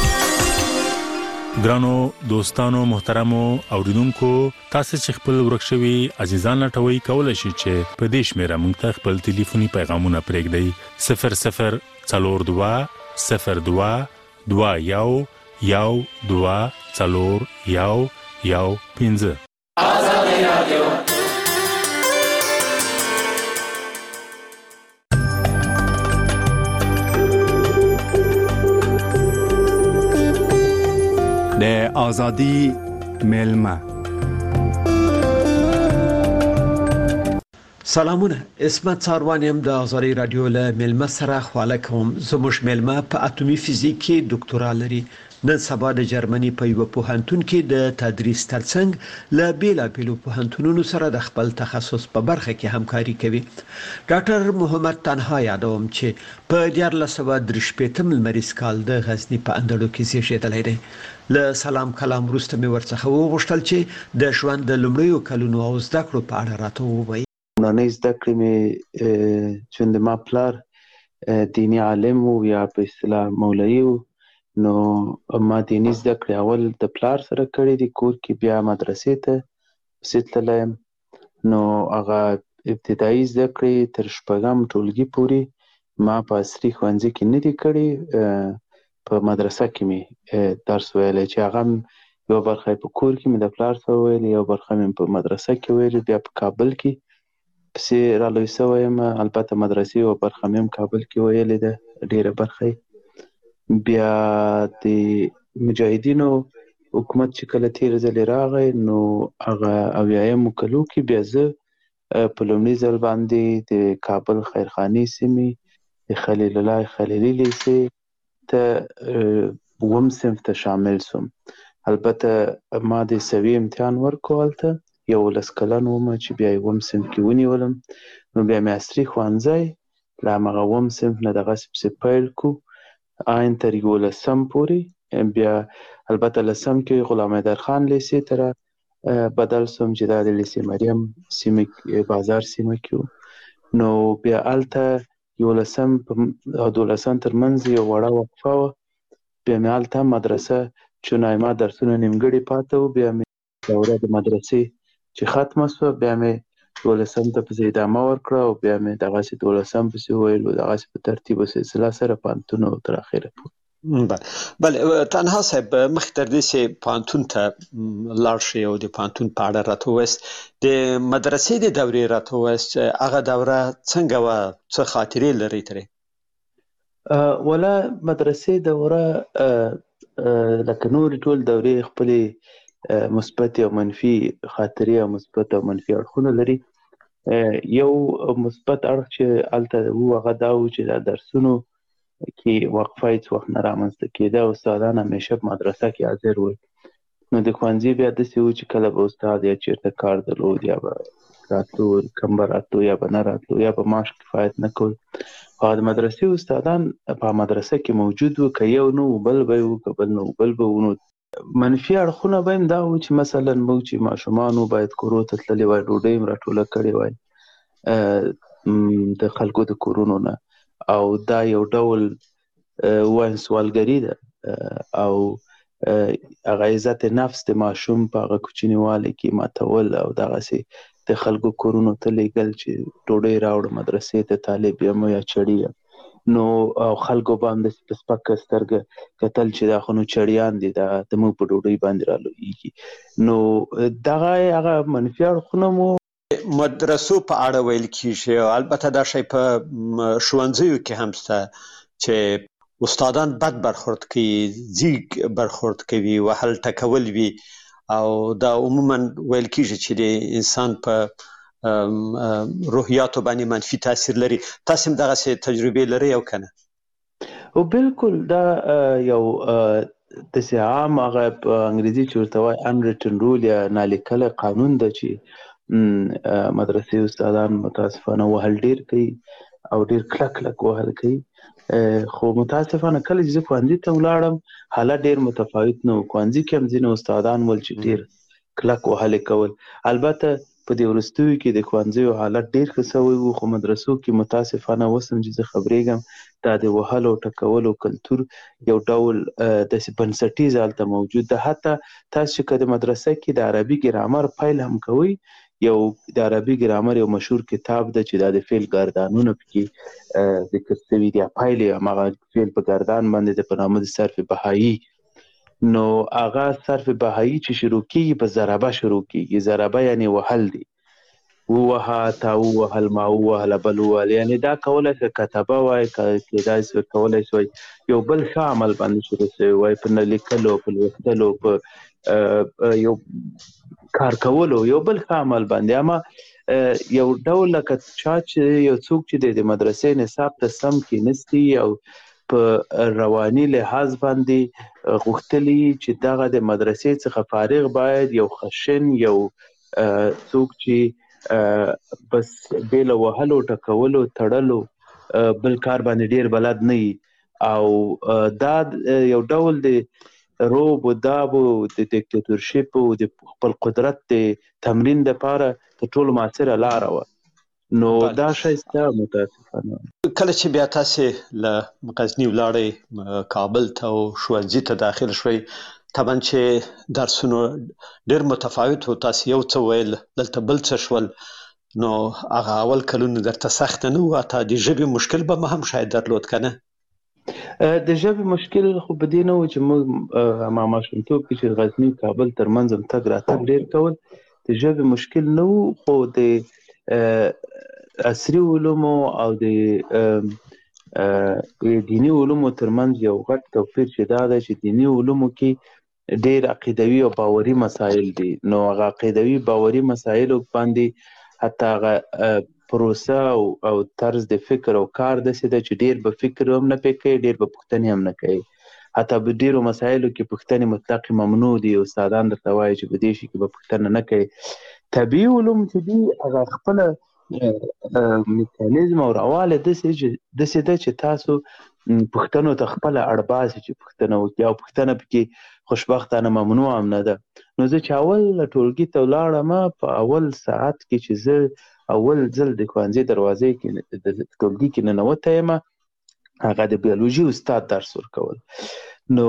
ګرانو دوستانو محترمو اوریدونکو تاسو چې خپل ورکشوي عزیزان لټوي کولای شئ چې په دې شمیره مونږ ته خپل ټلیفوني پیغامونه پرېږدئ صفر صفر څلور دوه صفر دوه دوه یو یو دوه څلور یو یو پنځه. آزادي رادیو د آزادی ملمه. سلامونه، اسمت څاروانیم د آزادی رادیو له ملمه سره خواله کوم. زموږ ملمه په اټومي فزیک کې ډاکټورا لري. نن سبا د جرمني په یو پوهنتون کې د تدریس ترڅنګ له بیلابیلو پوهنتونونو سره د خپل تخصص په برخه کې همکاري کوي. ډاکټر محمد تنها یادوم چې په دیارلس سوه درې شپېتم لمریز کال د غزني په اندړو کې زیږیدلی دی. له سلام کلام وروسته مې ورڅخه وغوښتل چې د ژوند د لومړیو کلونو او زده کړو په اړه راته ووایي. لومړنۍ زده کړې مې چې د ما پلار دیني عالم و یا په اصطلاح مولوي و، نو ما دیني زده کړې اول د پلار سره کړې دي کور کې، بیا مدرسې ته پسې تللی یم. نو هغه ابتدایي زده کړې تر شپږم ټولګي پورې ما په عصري ښوونځي کې نه دي کړې، په مدرسه کې مې درس ویلی چې هغه یو برخه په کور کې مې د پلار سره ویلې، یو برخه مې په مدرسه کې ویلې، بیا په کابل کې پسې رالوی سوی یم. البته مدرسې یو برخه مې هم کابل کې ویلې ده، ډېره برخه. بیا د مجاهدینو حکومت چې کله تېر ځلې راغی نو هغه اویایمو کلو کې بیا زه په لومړي ځل باندې د کابل خیرخانې سیمې د خلیل الله خلیلي لیسې ته اووم صنف ته شامل سوم. البته ما د سوي امتحان ورکړو هلته، یولس کلن وم چې بیا یې اووم صنف کې ونیولم. نو بیا مې عصري ښوونځی له همغه اووم صنف نه دغسې پسې پیل کړو آین تر یولسم پورې. بیا البته لسم کې غلام حیدرخان لیسې ته بدل سوم چې دا د لیسې مریم سیمه بازار سیمه کې و. نو بیا هلته یولسم او دولسم تر منځ یو وړه وقفه وه. بیا مې هلته مدرسه چون ما درسونه نیمګړي پاته وو، بیا مې دوره د مدرسې چې ختمه سوه بیا مې دولسم ته پسې ادامه ورکړه او بیا مې دغسې دولسم پسې وویل، دغسې په ترتیب و سلسله سره پوهنتون او تر اخره پورې. بله تنها صاحب، مخکې تر دې چې پوهنتون ته لاړ شئ او د پوهنتون په اړه راته ووایاست، د مدرسې د دورې راته ووایاست، هغه دوره څنګه وه؟ څه خاطرې لرئ ترې؟ ولا مدرسې دوره لکه نورې ټول دورې خپلې مثبت او منفي خاطرې او مثبت او منفي اړخونه لري. یو مثبت اړخ چې هلته و هغه دا و چې دا درسونو کې وقفه هېڅ وخت نه رامنځته کېده، استادان همیشه په مدرسه کې حاضر ول. نو د ښوونځي بیا داسې و چې کله به استاد یا چېرته کار درلود یا به راتلو، کم به راتلو یا به نه راتلو یا به معاش کفایت نه کول. او د مدرسې استادان په مدرسه کې موجود وو، که یو نه و بل به و، که بل نه و بل به و. نو منفي اړخونه به هم دا و چې مثلا موږ چې ماشومان وو باید کورو ته تللي وای، ډوډۍ هم راټوله کړې وای د خلکو د کورونو نه، او دا یو ډول ووایم سوالګري ده. او هغه عزت نفس د ماشوم په هغه کوچنیوالي کې ماتول او دغسې د خلکو کورونو ته لیږل چې ډوډۍ راوړه مدرسې ته طالب یم یا چړي یم، نو او خلکو باندې په سپکه سترګه کتل چې دا خو نو چړیان دي، دا زموږ په ډوډۍ باندې رالویږي. نو دغه هغه منفي اړخونه مو مدرسو په اړه ویل کیږي، او البته دا شی په ښوونځیو کې هم شته چې استادان بد برخورد کوي، ځیږ برخورد کوي، وهل ټکول وي، او دا عموما ویل کیږي چې د انسان په روحیاتو باندې منفي تاثیر لري. تاسو هم دغسې تجربې لرئ او که نه؟ او بالکل دا یو داسې عام هغه په انګریزي چې ورته وایي unwritten rule یا نالیکلی قانون ده چې مدرسې استادان متاسفانه وهل ډېر کوي او ډېر کلک کلک وهل کوي. خو متاسفانه کله چې زه ښوونځي ته ولاړم حالت ډېر متفاوت نه و. ښوونځي کې هم ځینې استادان ول چې ډېر کلک وهلې کول. البته په دې وروستیو کې د ښوونځیو حالت ډېر ښه سوی و، خو مدرسو کې متاسفانه اوس هم چې زه خبرېږم دا د وهلو ټکولو کلتور یو ډول داسې بنسټیز هلته موجود ده. حتی تاسو چې که د مدرسه کې د عربي ګرامر پیل هم کوئ، یو د عربي ګرامر یو مشهور کتاب ده چې دا د فعل ګردانونه پکې ذکر شوي دي، پیل یې هماغه فعل په ګردان باندې ده په نامه د صرف بهایي. نو هغه صرف بهایي چې شروع کېږي په ضربه شروع کېږي. ضربه یعنې وهل دي، ووهه، تا ووهل، ما ووهله، بل ووهل، یعنې دا کولی شي کتبه وای، کېدای شي کولی شي یو بل ښه عمل باندې شروع شوی وای، په نه لیکلو، په لوستلو، په یو کار کولو، یو بل ښه عمل باندې. اما یو ډول لکه چا چې یو څوک چې د مدرسې نصاب ته سم کېنستی او په رواني لحاظ باندې غوښتلي چې دغه د مدرسې څخه فارغ باید یو خشن، یو څوک چې بس بې له وهلو، ټکولو، تړلو بل کار باندې ډېر بلد نه وي، او دا یو ډول د روب و داب و د دیکتاتورشپ و د خپل قدرت د تمرین دپاره تر ټولو مؤثره لاره وه. نو دا شی شته متاسفانه. کله چې بیا تاسې له غزني ولاړئ کابل ته او ښوونځي ته داخل شوئ، طبعا چې درسونه ډېر متفاوت و، تاسې یو څه ویل، دلته بل څه شول، نو هغه اول کلونه درته سخته نه وه؟ حتی د ژبې مشکل به هم شاید درلود که نه؟ د ژبې مشکل خو په دې نه و چې موږ ما ماشومتوب کې چې غزني کابل ترمنځ هم تګ راتګ ډېر کول، د ژبې مشکل نه و، خو د عصري علومو او د دیني علومو ترمنځ یو غټ توپیر چې دا ده چې دیني علومو کې ډېر عقیدوي او باوري مسایل دي. نو هغه عقیدوي باوري مسایلو باندې حتی هغه پروسه او طرز د فکر او کار داسې ده چې ډېر به فکر هم نه پرې کوي، ډېر به پوښتنې هم نه کوي. حتی په ډېرو مسایلو کې پوښتنې مطلق ممنوع دي. استادان درته وایي چې په دې شي کې به پوښتنه نه کوي. طبیعي علوم چې دي هغه خپله میکانیزم او رواله داسې ده چې تاسو پوښتنو ته خپله اړ باسي چې پوښتنه وکړي، او پوښتنه پکې خوشبختانه ممنوع هم نه ده. نو زه چې اول ټولګي ته ولاړم، په اول ساعت کې چې زه اول ځل د ښوونځي دروازې کې د ټولګي کې ننوتی یم، هغه د بیولوژي استاد درس ورکول. نو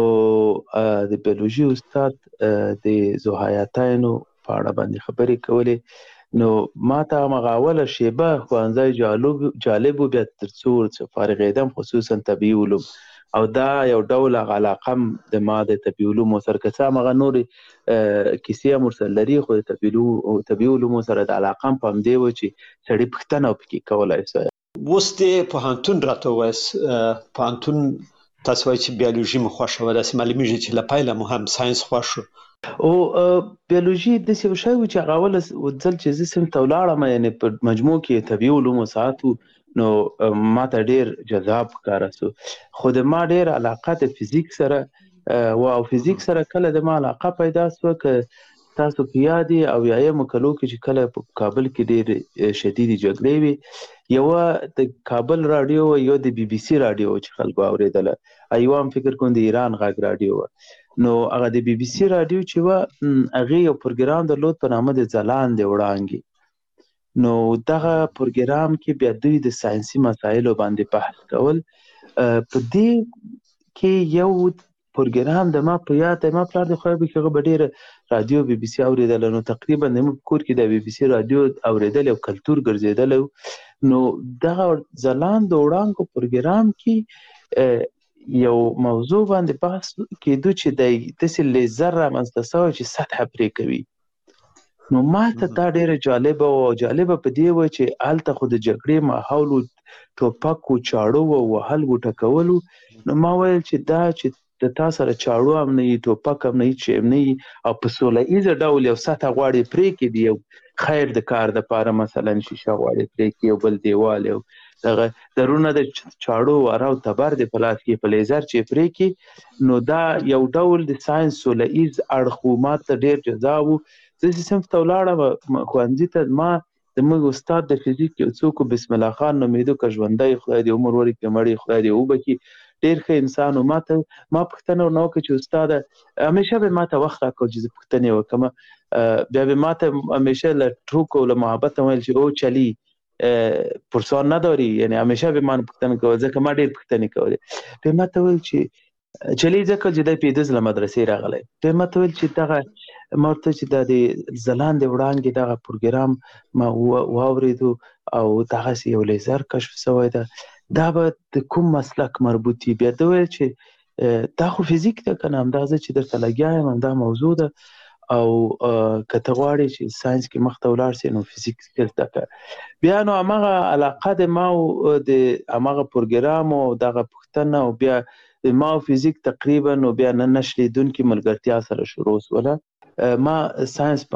د بیولوژي استاد د ذوحیاتینو په اړه باندې خبرې کولې. نو ما ته همغه اوله شیبه ښوونځی جالب و، بیا تر څو فارغېدم خصوصا طبیعي علوم، او دا یو ډول هغه علاقه هم د ما د طبیعي علومو سره، که څه همغه نورې کیسې هم ورسره لري، خو د طبیعي علومو سره د علاقه هم په همدې و چې سړي پوښتنه پکې کولی شي. اوس د پوهنتون راته ووایاست، پوهنتون تاسو وایئ چې بیولوژي مو خوښه وه، داسې معلومیږي چې له پیله مو هم ساینس خوښ و. او بیولوژي داسې یو شی و چې هغه اوله ځل چې زه صنف ته ولاړم، یعنې په مجموع کې طبیعي علومو ساعت و، نو ما ته ډېر جذاب ښکاره سو. خو د ما ډېر علاقه د فزیک سره و، او فزیک سره کله د ما علاقه پیدا سوه، که تاسو په یاد یې اویایمو کلو کې چې کله په کابل کې ډېرې شدیدې جګړې وې، یوه د کابل راډیو وه، یو د بي بي سي راډیو وه چې خلکو اورېدله، یوه هم فکر کوم د ایران غږ راډیو وه. نو هغه د بي بي سي راډیو چې وه، هغې یو پروګرام درلود په نامه د ځلاندې وړانګې. نو دغه پروګرام کې بیا دوی د ساینسي مسایلو باندې بحث کول. په دې کې یو پروګرام د ما په یاد ما پلار د خو به کې ډېر رادیو بي بي سي اوریدل نو تقریبا د کور کې د بي بي سي رادیو اوریدل او کلچر ګرځیدل نو دغه ځلاند وړاندو پروګرام کې یو موضوع باندې بحث کېدو چې د تسل لیزر منستسو چې سطح پرې کوي نو ما ته دا ډېر جالب او جالب په دی و چې آلته خو د جګړې ماحول ټوپک او چاړو او وهل وټکولو نو ما ویل چې دا چې د تاسو سره چاړو هم نه ټوپک هم نه چې نه او په سوله ایز ډول یو سطح غواړي پرې کې دی خیر د کار د پاره مثلا شیشه غواړي پرې کې یو بل دیوال یو دغه درونه د چاړو وراو تبر د پلاس کې په لیزر چې پرې کې نو دا یو ډول د ساينس سوله ایز اړخومات ډېر جذاب زه سم تولاړه خوانځي ته ما د موږ استاد د فزیک یو څوک بسم الله خان نومیدو که ژوندۍ خدای دې عمر ورکړي که مړی خدای دې وبخي ډېر ښه انسان و ما ته ما پوښتنه ورنه وکړه چې استاده همیشه به ما ته وخت راکړو چې زه پوښتنې وکړم بیا به ما ته همیشه له ټوکو له محبت ویل چې او چلی پرسان نداری یعنی همیشه به من پوښتنه کوله ځکه ما ډېر پوښتنې کولې بیا ما ته ویل چې چلی ځکه چې دی پیدز له مدرسې راغلی بیا ما ته ویل چې دغه ما ورته چې دا د ځلاندې وړانګې دغه پروګرام ما واورېدو او دغسې یو لیزر کشف شوی ده دا به د کوم مسلک مربوطي بیا ده ویل چې دا خو فزیک ده که نه همدا زه چې درته لګیا یم همدا موضوع ده او که ته غواړې چې ساینس کې مخته ولاړ سې نو فزیک زده کړه بیا نو هماغه علاقه د ما او د هماغه پروګرام او دغه پوښتنه او بیا د ما او فزیک تقریبا نو بیا نه نشلیدونکې ملګرتیا سره شروع شوله ما ساینس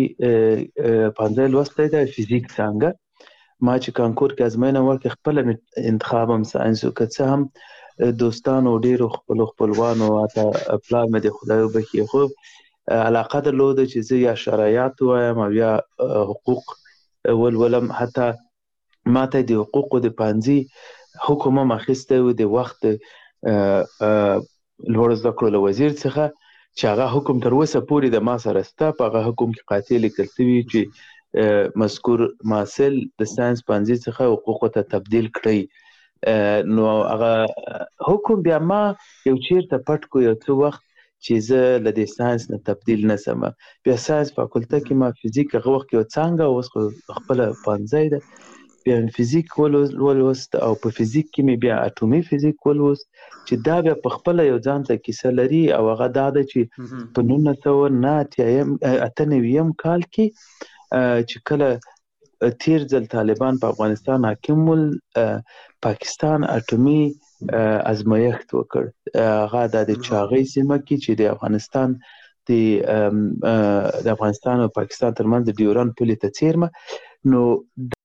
پنځه پنځه لوستی دی فزیک څنګه ما چې کانکور کې ازموینه وکړه خپله انتخاب هم ساینس وکړه څه هم دوستانو ډېرو خپلو خپلوانو حتی پلار مې د خدای وبخي خو علاقه درلوده چې زه یا شرایط وایم او یا حقوق ولولم حتی ما ته د حقوقو د پنځه حکم هم اخیستی و د وخت لوړ زده کړو له وزیر څخه چې هغه حکم تر اوسه پورې د ما سره شته په هغه حکم کې قاطع لیکل شوي چې مذکور محصل د ساینس پنځه څخه حقوقو ته تبدیل کړئ نو هغه حکم بیا ما یو چیرته پټ کو یو څه وخت چې زه له دې ساینس نه تبدیل نه سم بیا ساینس فاکولته کې ما فزیک هغه وخت یو څانګه اوس خپله پنځه ده بیا فزیک ولوست او په فزیک کې مې بیا اټومي فزیک ولوست چې دا بیا په خپله یو ځان ته کیسه لري او هغه دا ده چې په نولس سوه نه اته نویم کال کې چې کله تیر ځل طالبان په افغانستان حاکم ول پاکستان اټومي ازمایښت وکړ هغه د چاغۍ سیمه کې چې د افغانستان د افغانستان او پاکستان ترمنځ د ډیورند پولې ته څیرمه نو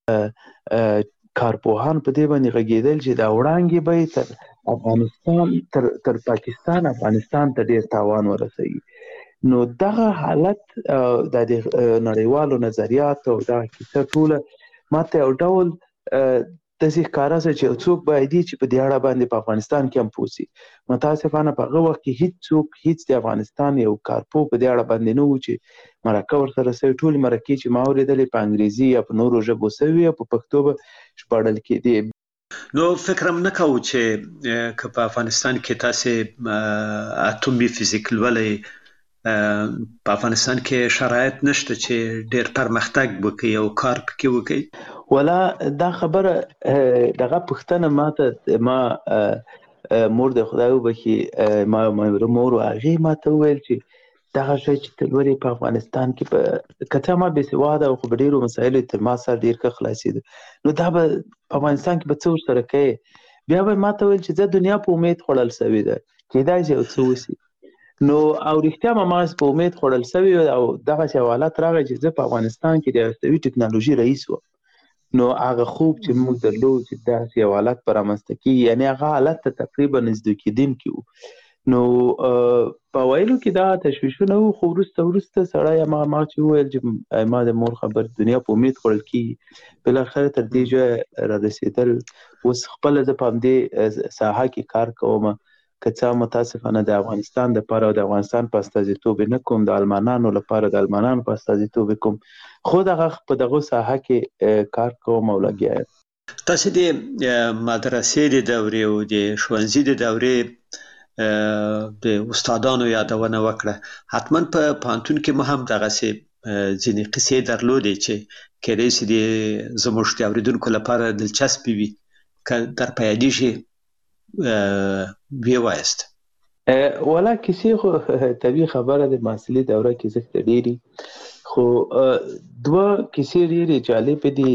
کارپوهان په دې باندې غږېدل چې دا وړانګې به تر افغانستان تر تر پاکستان افغانستان ته ډېر تاوان ورسوي نو دغه حالت د نړیوالو نظریاتو او دغه کیسه ټوله ماته یو ډول داسې ښکاره شوه چې یو څوک باید وي چې په دې اړه باندې په افغانستان کې هم پوه شي متاسفانه په هغه وخت کې هېڅ څوک هېڅ د افغانستان یو کارپو په دې اړه باندې نه و چې مرکه ورسره شوې ټولې مرکې چې ما اورېدلې په انګریزي یا په نورو ژبو شوي او په پښتو به ژباړل کېدې نو فکرم نه کوو چې که په افغانستان کې تاسې اټومي فزیک لولئ په افغانستان کې شرایط نشته چې ډېر پرمختګ وکړي او کار پکې وکړي ولا دا خبره دغه پوښتنه ما ته ما مور د خدای وبخي ما مور هغې ما ته وویل چې دغه شی چې ته لولې په افغانستان کې په که څه ما بېسواده او خو په ډېرو مسایلو تر ما سره ډېر ښه خلاصېده نو دا به په افغانستان کې به څه ورسره کوې بیا به ما ته ویل چې زه دنیا په امید خوړل شوې ده کېدای شي یو څه وشي نو او رښتیا ما ما په امید خوړل شوي او دغسې یو حالت راغی چې زه په افغانستان کې د هستوي ټکنالوژي رئیس وم نو هغه خوب چې موږ درلود چې داسې یو حالت به رامنځته کېږي یعنې هغه حالت ته تقریبا نږدې کېدونکي وو نو په ویلو کې دا تشویشونه وو خو وروسته وروسته سړی هماغه ما چې وویل چې ما د مور خبر دنیا په امید خوړل کېږي بالاخره تر دې ځایه رارسېدل اوس خپله زه په همدې ساحه کې کار کوم که څه متاسفانه د افغانستان دپاره او د افغانستان په استازیتوب نه کوم د المانانو لپاره د المانانو په استازیتوب کوم خو دغه په دغه ساحه کې کار کوم او لګیا یم تاسې د مدرسې د دورې او د ښوونځي د دورې د استادانو یادونه وکړه. حتما په پوهنتون کې مو هم دغسې ځینې قصې درلودې چې کېدای شي د زموږ د اورېدونکو لپاره دلچسپې وي، که در په یادېږي ویې وایاست. والا کیسې خو طبیعي خبره د محصلي دوره کې زښته ډېري، خو دوه کیسې ډېرې جالبې دي.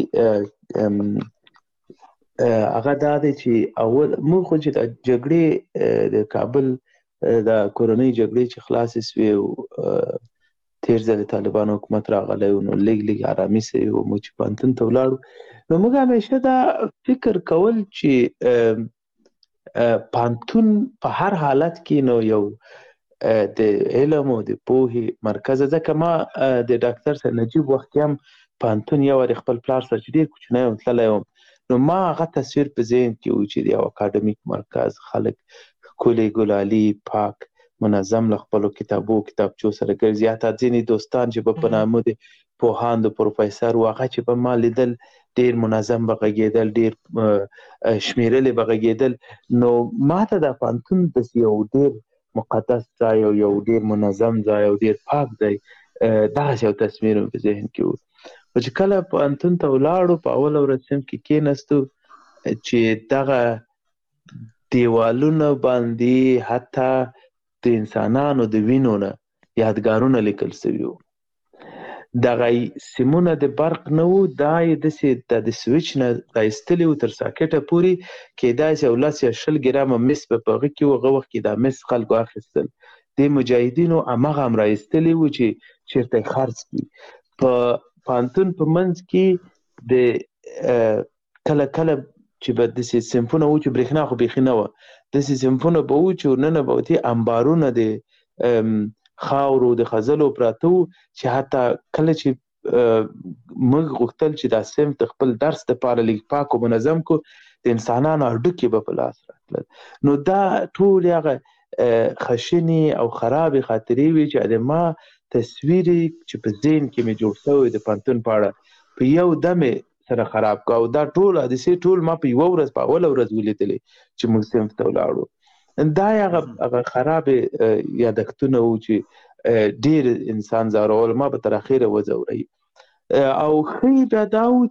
هغه دا دی چې اول موږ خو چې د جګړې د کابل د کورنۍ جګړې چې خلاصې سوې تېر ځل طالبانو حکومت راغلی و، نو لږ لږ ارامي سوې و، موږ چې پوهنتون ته ولاړو نو موږ همیشه دا فکر کول چې پوهنتون په هر حالت کې نو یو د علم او د پوهې مرکز. ځکه ما د ډاکټر سید نجیب وخت کې هم پوهنتون یو وارې خپل پلار سره چې ډېر کوچنی وم تللی وم، نو ما هغه تصویر په ذهن کې و چې د یو اکاډمیک مرکز، خلک ښکلي ګلالي پاک منظم له خپلو کتابو کتابچو سره ګرځي. حتی ځینې دوستان چې به په نامه د پوهاند د پروفیسر و، هغه چې به ما لیدل ډېر منظم به غږېدل، ډېر شمېرلې به غږېدل. نو ما ته دا پوهنتون داسې یو ډېر مقدس ځای او یو ډېر منظم ځای او ډېر پاک ځای، دغسې یو تصویر مې په ذهن کې و. خو چې کله پوهنتون ته ولاړو، په اوله ورځ صنف کې کېناستو چې دغه دیوالونه باندې حتی د انسانانو د وینو نه یادګارونه لیکل سوي وو. دغه سیمونه د برق نه وو، دا یې داسې د سویچ نه رایستلي وو تر ساکټه پورې، کېدای شي یو لس یا شل ګرامه مس به په هغه کې وو. هغه وخت کې دا مس خلکو اخیستل، د مجاهدینو هماغه هم رایستلي وو چې چېرته یې خرڅ کړي. په پوهنتون په منځ کې د کله کله چې به داسې صنفونه وو چې برېښنا خو بیخي نه وه، داسې صنفونه به وو چې ورننه به وتې انبارونه د خاورو د خځلو پراته وو، چې حتی کله چې موږ غوښتل چې دا صنف د خپل درس دپاره لږ پاک او منظم کو، د انسانانو هډوکي به په لاس راتلل. نو دا ټولې هغه خشنې او خرابې خاطرې وې چې د ما تصویر چې په ذهن کې مې جوړ شوی د پوهنتون په اړه په یو دم سره خراب کا. او دا ټول حادثې ټول ما په یوه ورځ په اوله ورځ ولیدلې چې موږ صنف ته ولاړو. دا هغه هغه خرابې یادښتونه وو چې ډېر انسان ځورول، ما به تر اخره وځوروي. او ښه بیا دا و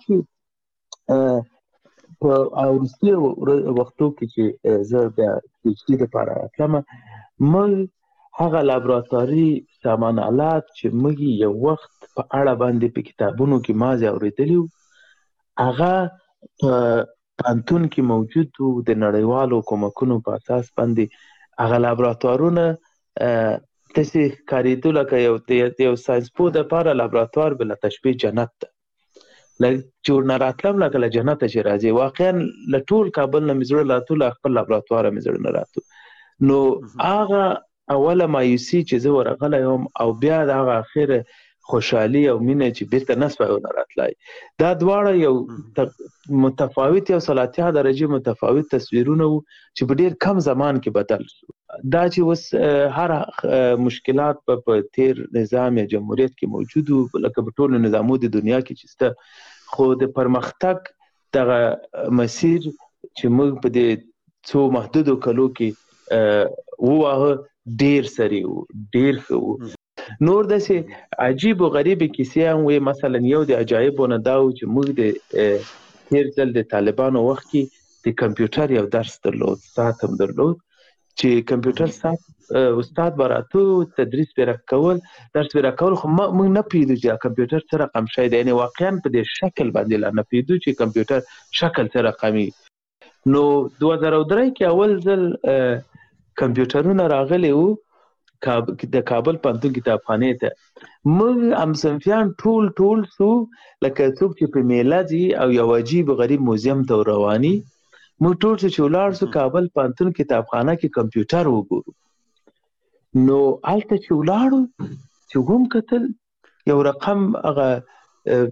چې په وروستي وختو کې چې زه بیا پي ایچ ډي دپاره راتلمه، موږ هغه لابراتواري سامان آلات چې موږ یو وخت په اړه باندې په کتابونو کې مازې اورېدلي وو، هغه په پوهنتون کې موجود وو. د نړیوالو کومکونو په اساس باندې هغه لابراتوارونه داسې ښکارېدو لکه یو د یو ساینسپوه دپاره لابراتوار به له تشبیه جنت ده، چې ورنه راتلم لکه له جنته چې راځې. واقعا له ټول کابل نه مې زړه راتو، له خپل لابراتواره مې زړه نه راتو. نو هغه اوله مایوسي چې زه ورغلی وم او بیا د هغه اخره خوشحالي او مینه چې بیرته نه سوی ونه راتلی، دا دواړه یو متفاوت یو سلاتیا درجې متفاوت تصویرونه وو چې په ډېر کم زمان کې بدل شو. دا چې اوس هر مشکلات په تیر نظام یا جمهوریت کې موجود وو، لکه په ټولو نظامو د دنیا کې چې شته، خو د پرمختګ دغه مسیر چې موږ په دې څو محدودو کلو کې وواهه ډېر سریع وو، ډېر ښه وو. نور داسې عجیب و غریبې کیسې هم وې. مثلا یو د عجایبو نه دا و چې موږ د تېر ځل د طالبانو وخت کې د کمپیوټر یو درس درلود، ساعت هم درلود، چې کمپیوټر ساعت استاد به راته تدریس به راکول، درس به راکول، خو موږ نه پوهېدو چې کمپیوټر څه رقم شی دی، یعنې واقعا په دې شکل باندې لا نه پوهېدو چې کمپیوټر شکل څه رقمي. نو دوه زره او درې کې اول ځل کمپیوټرونه راغلي وو د کابل پوهنتون کتابخانې ته. موږ همصنفیان ټول ټول سو لکه څوک چې په میله ځي او یو عجیب غریب موزیم ته رواني. موږ ټول چې ولاړ سو کابل پوهنتون کتابخانه کې کمپیوټر وګورو. نو هلته چې ولاړو چې هم کتل یو رقم هغه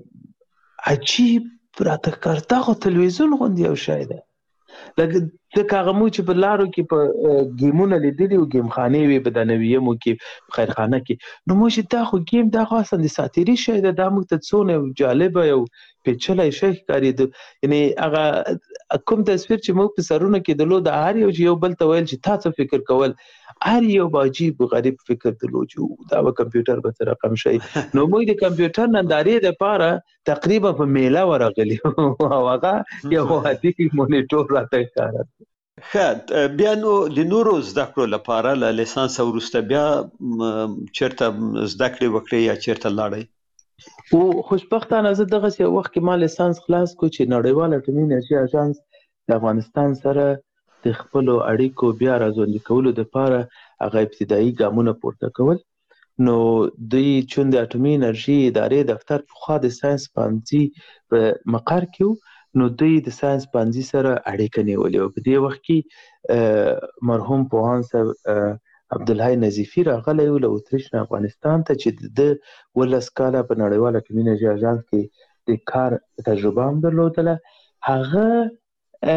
عجیب راته ښکارېده، خو تلویزیون غوندې یو شی ده. لکه ځکه هغه موږ چې په لارو کې په ګیمونه لیدلي وو، ګیم خانې وې په دانویمو کې، په خیرخانه کې. نو موږ چې دا خو ګیم دا خو اصلا د ساتیري شی ده، دا موږ ته څونه جالبه یو پیچلی شی ښکارېده. یعنې هغه کوم تصویر چې موږ په سرونو کې درلود هر یو چې یو بل ته ویل چې تاسو فکر کول هر یو به عجیب غریب فکر درلود چې دا به کمپیوټر به رقم شي نو موږ د کمپیوټر نندارې لپاره تقریبا په میله ورغلی او هغه یو عادي مونیټور راته ښکاره ښه بیا نو د نورو زده کړو لپاره له لیسانس وروسته بیا چېرته زده کړې وکړې یا چېرته لاړئ او خوشبختانه زه دغسې یو وخت کې ما لیسانس خلاص کړو چې نړیوال اټومي انرژي اژانس د افغانستان سره د خپلو اړیکو بیا راژوندي کولو دپاره هغه ابتدایي ګامونه پورته کول نو دوی چون د اټومي انرژي ادارې دفتر پخوا د ساینس پوهنځي په مقر کې نو دوی د ساینس پوهنځي سره اړیکه نیولې وه په دې وخت کې مرحوم پوهاند صاحب عبدالحی نظیفي راغلی و له اتریش نه افغانستان ته چې د ولس کاله په نړیوال اټومي انرژي اژانس کې د کار تجربه هم درلودله هغه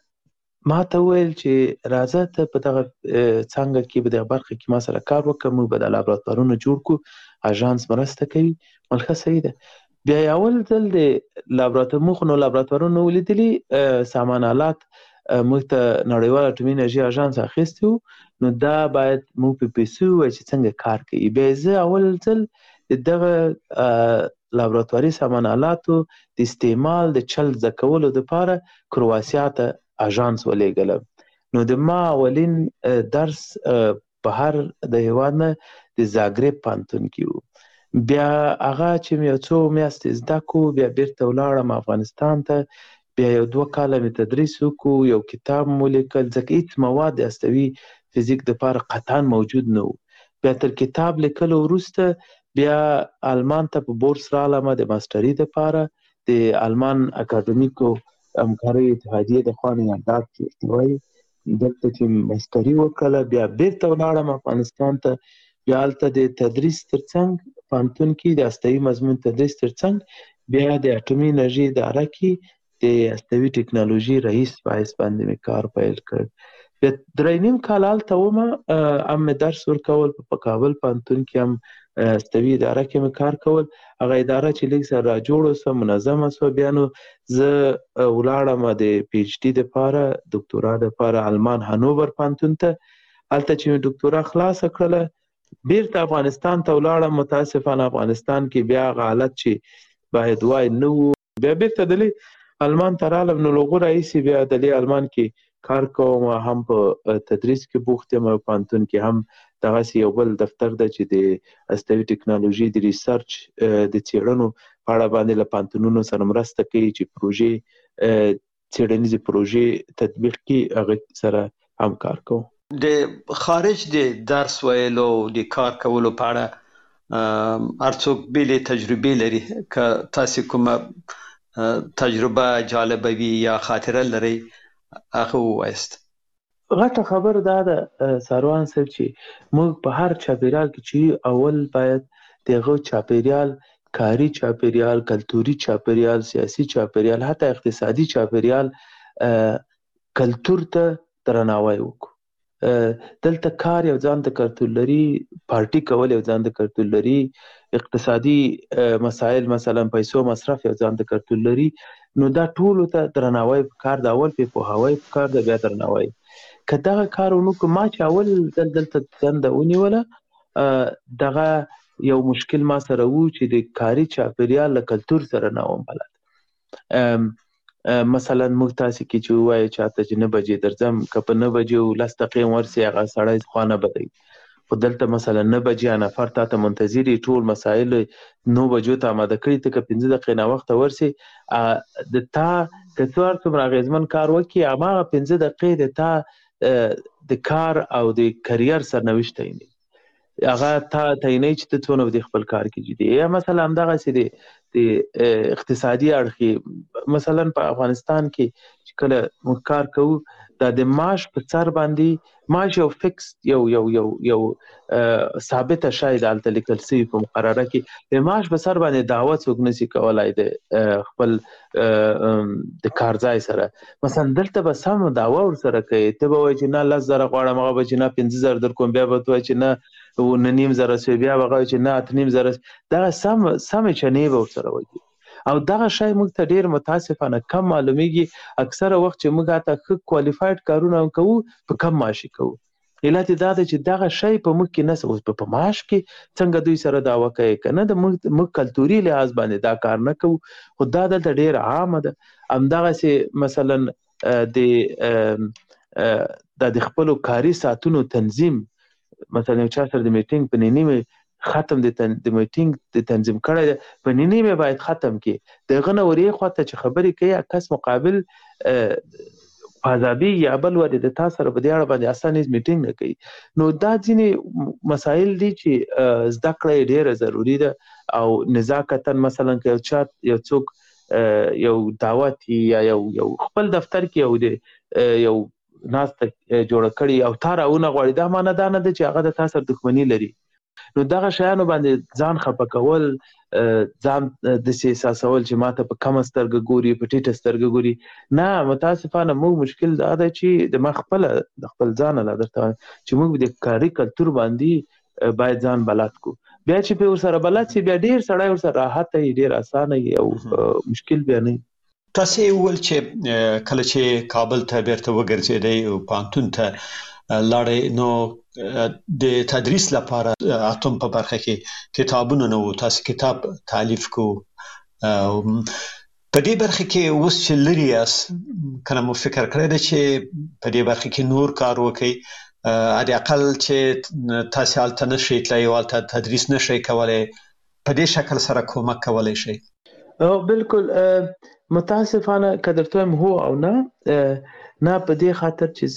ما ته وویل چې راځه ته په دغه څانګه کې په دغه برخه کې ما سره کار وکړه موږ به د لابراتوارونو جوړ کړو اژانس مرسته کوي ویل ښه صحیح ده بیا یې اول ځل د لابراتوار موږ نو لابراتوارونه ولیدلي سامان آلات موږ ته نړیوال اټومي انرژي اژانس اخیستی و نو دا باید موږ په پیسو ووایو چې څنګه کار کوي بیا زه اول ځل د دغه لابراتواري سامان آلاتو د استعمال د چل زده کولو دپاره کرواسیا ته اژانس ولېږلم نو د ما اولین درس بهر د هېواد نه د زاګرب پوهنتون کې و بیا هغه چې مې یو څو میاشتې زده کړو بیا بیرته ولاړم افغانستان ته بیا یو دوه کاله مې تدریس وکړو یو کتاب مو لیکل ځکه هېڅ مواد د هستوي فزیک دپاره قطعا موجود نه و بیا تر کتاب لیکلو وروسته بیا آلمان ته په بورس رالمه د ماسټري دپاره د آلمان اکاډمیکو همکارۍ اتحادیې د خوا نیالداد کې وایي دلته چې ماسټري وکړله بیا بیرته ولاړم افغانستان ته بیا هلته د تدریس تر څنګ پوهنتون کې د هستوي مضمون تدریس تر څنګ بیا د اټومي انرژي اداره کې د هستوي ټکنالوژي رئیس په حیث باندې مې کار پیل کړ بیا درې نیم کال هلته ومه هم مې درس ورکول په کابل پوهنتون کې هم هستوي اداره کې مې کار کول هغه اداره چې لږ سره راجوړه سوه منظمه سوه بیا نو زه ولاړم د پي ایچ ډي دپاره دکتورا دپاره آلمان هانوور پوهنتون ته هلته چې مې دکتورا خلاصه کړله بیرته افغانستان ته ولاړم متاسفانه افغانستان کې بیا هغه حالت چې باید وای نه و بیا بیرته دلې آلمان ته رالم نو له هغو راهیسې بیا دلې آلمان کې کار کوم هم په تدریس کې بوخت یم او پوهنتون کې هم دغسې یو بل دفتر ده چې د هستوي ټکنالوژي د ریسرچ د څېړنو په اړه باندې له پوهنتونونو سره مرسته کوي چې پروژې څېړنیزې پروژې تطبیق کړي هغه سره هم کار کوم د خارج د درس ویلو د کار کولو په اړه هر څوک بېلې تجربې لري که تاسې کومه تجربه جالبه وي یا خاطره لرئ هغه ووایست غټه خبر دا ده ساروان صاحب چې موږ په هر چاپیریال کې چې اول باید د هغه چاپیریال کاري چاپیریال کلتوري چاپیریال سیاسي چاپیریال حتی اقتصادي چاپیریال کلتور ته درناوی وکړو دلته کار یو ځان ته کلتور لري پارټي کول یو ځان ته کلتور لري اقتصادي مسایل مثلا پیسو مصرف یو ځان ته کلتور لري نو دا ټولو ته درناوی پکار د اول پې پوهاوی پکار د بیا درناوی که دغه کار ونو که ما چې اول دل دلته دنده ونیوله دغه یو مشکل ما سره و چې د کاري چاپیریال له کلتور سره نه وم بلد مثلا موږ تاسې کې چې ووایو چاته چې نه بجې درځم که په نه بجې لس دقیقې ورسې هغه سړی خوا نه بدوي خو دلته مثلا نه بجې نفر تا ته منتظر ټول مسایل نو بجو ته اماده کړي ته که پنځه دقیقې ناوخته ورسې د تا که څو هر څومره اغېزمن کار وکړي هماغه پنځه دقیقې د تا د کار او د کریر سرنوشت تعینوي هغه تا تعینوي چې ته څونه به د خپل کار کې جدي یا مثلا همدغسې د د اقتصادي اړخې مثلا په افغانستان کې چې کله موږ کار کوو دا د معاش په سر باندې معاش یو فکس یو یو یو یو ثابته شاید هلته لیکل سوي په مقرره کې د معاش په سر باندې دعوه څوک نشي کولی د خپل د کار ځای سره مثلا دلته به سم دعوه ورسره کوي ته به وایي چې نه لس زره غواړم هغه به چې نه پنځه زره در کوم بیا به ته وایي چې نه نه نیم زره سوی بیا به هغه وایي چې نه اته نیم زره دغه سم سمې چنې به ورسره وایي او دغه شی موږ ته ډېر متاسفانه کم معلومیږي. اکثره وخت چې موږ هاته ښه کوالفاید کارونه هم کوو په کم معاشي کوو. علت یې دا دی چې دغه شی په موږ کې نشته. اوس په معاش کې څنګه دوی سره دعوه کوي که نه د موږ موږ کلتوري لحاظ باندې دا کار نه کوو، خو دا دلته ډېره عامه ده. همدغسې مثلا د دا د خپلو کاري ساعتونو تنظیم، مثلا یو چا سره د میټینګ په نیمې ختم د د میټینګ د تنظیم کړی دی، په نیمې باید ختم کړي. د هغه نه ورې خواته چې خبرې کوي کس مقابل فاضابي یا بل ورې د تا سره په دې اړه باندې اسانه میټینګ نه کوي. نو دا ځینې مسایل دي چې زده کړه یې ډېره ضروري ده. او نزاکتاً مثلا که یو چا یو څوک یو دعوت یا یو یو خپل دفتر کې یو د یو ناسته جوړه کړي او تا راونه غواړي، دا معنی دا نه ده چې هغه د تا سره دښمني لري. نو دغه شیانو باندې ځان خفه کول، ځان داسې احساسول چې ماته په کمه سترګه ګوري، په ټیټه سترګه ګوري. نه، متاسفانه موږ مشکل دا ده چې د ما خپله د خپل ځانه لا درته وایم چې موږ د کاري کلتور باندې باید ځان بلد کړو. بیا چې په ورسره بلد شي بیا ډېر سړی ورسره راحته وي، ډېر اسانه وي او مشکل بیا نه وي. تاسو یې وویل چې کله چې کابل ته بیرته وګرځېدئ او پوهنتون ته لاړئ، نو د تدریس لپاره اتم په برخه کې کتابونه نه وو، تاسو کتاب تالیف کو. په دې برخه کې اوس چې لري یاست، کله مو فکر کړی دی چې په دې برخه کې نور کار وکړئ؟ حد اقل چې تاسو هلته نشئ تللی او هلته تدریس نشئ کولی، په دې شکل سره کومک کولی شئ؟ بالکل. متاسفانه که درته وایم هو او نه. نه په دې خاطر چې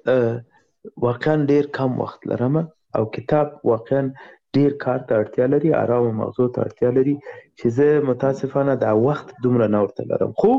زه واقعا ډېر کم وخت لرم او کتاب واقعا ډېر کار ته اړتیا لري، آرامه موضوع ته اړتیا لري چې زه متاسفانه دا وخت دومره نه ورته لرم. خو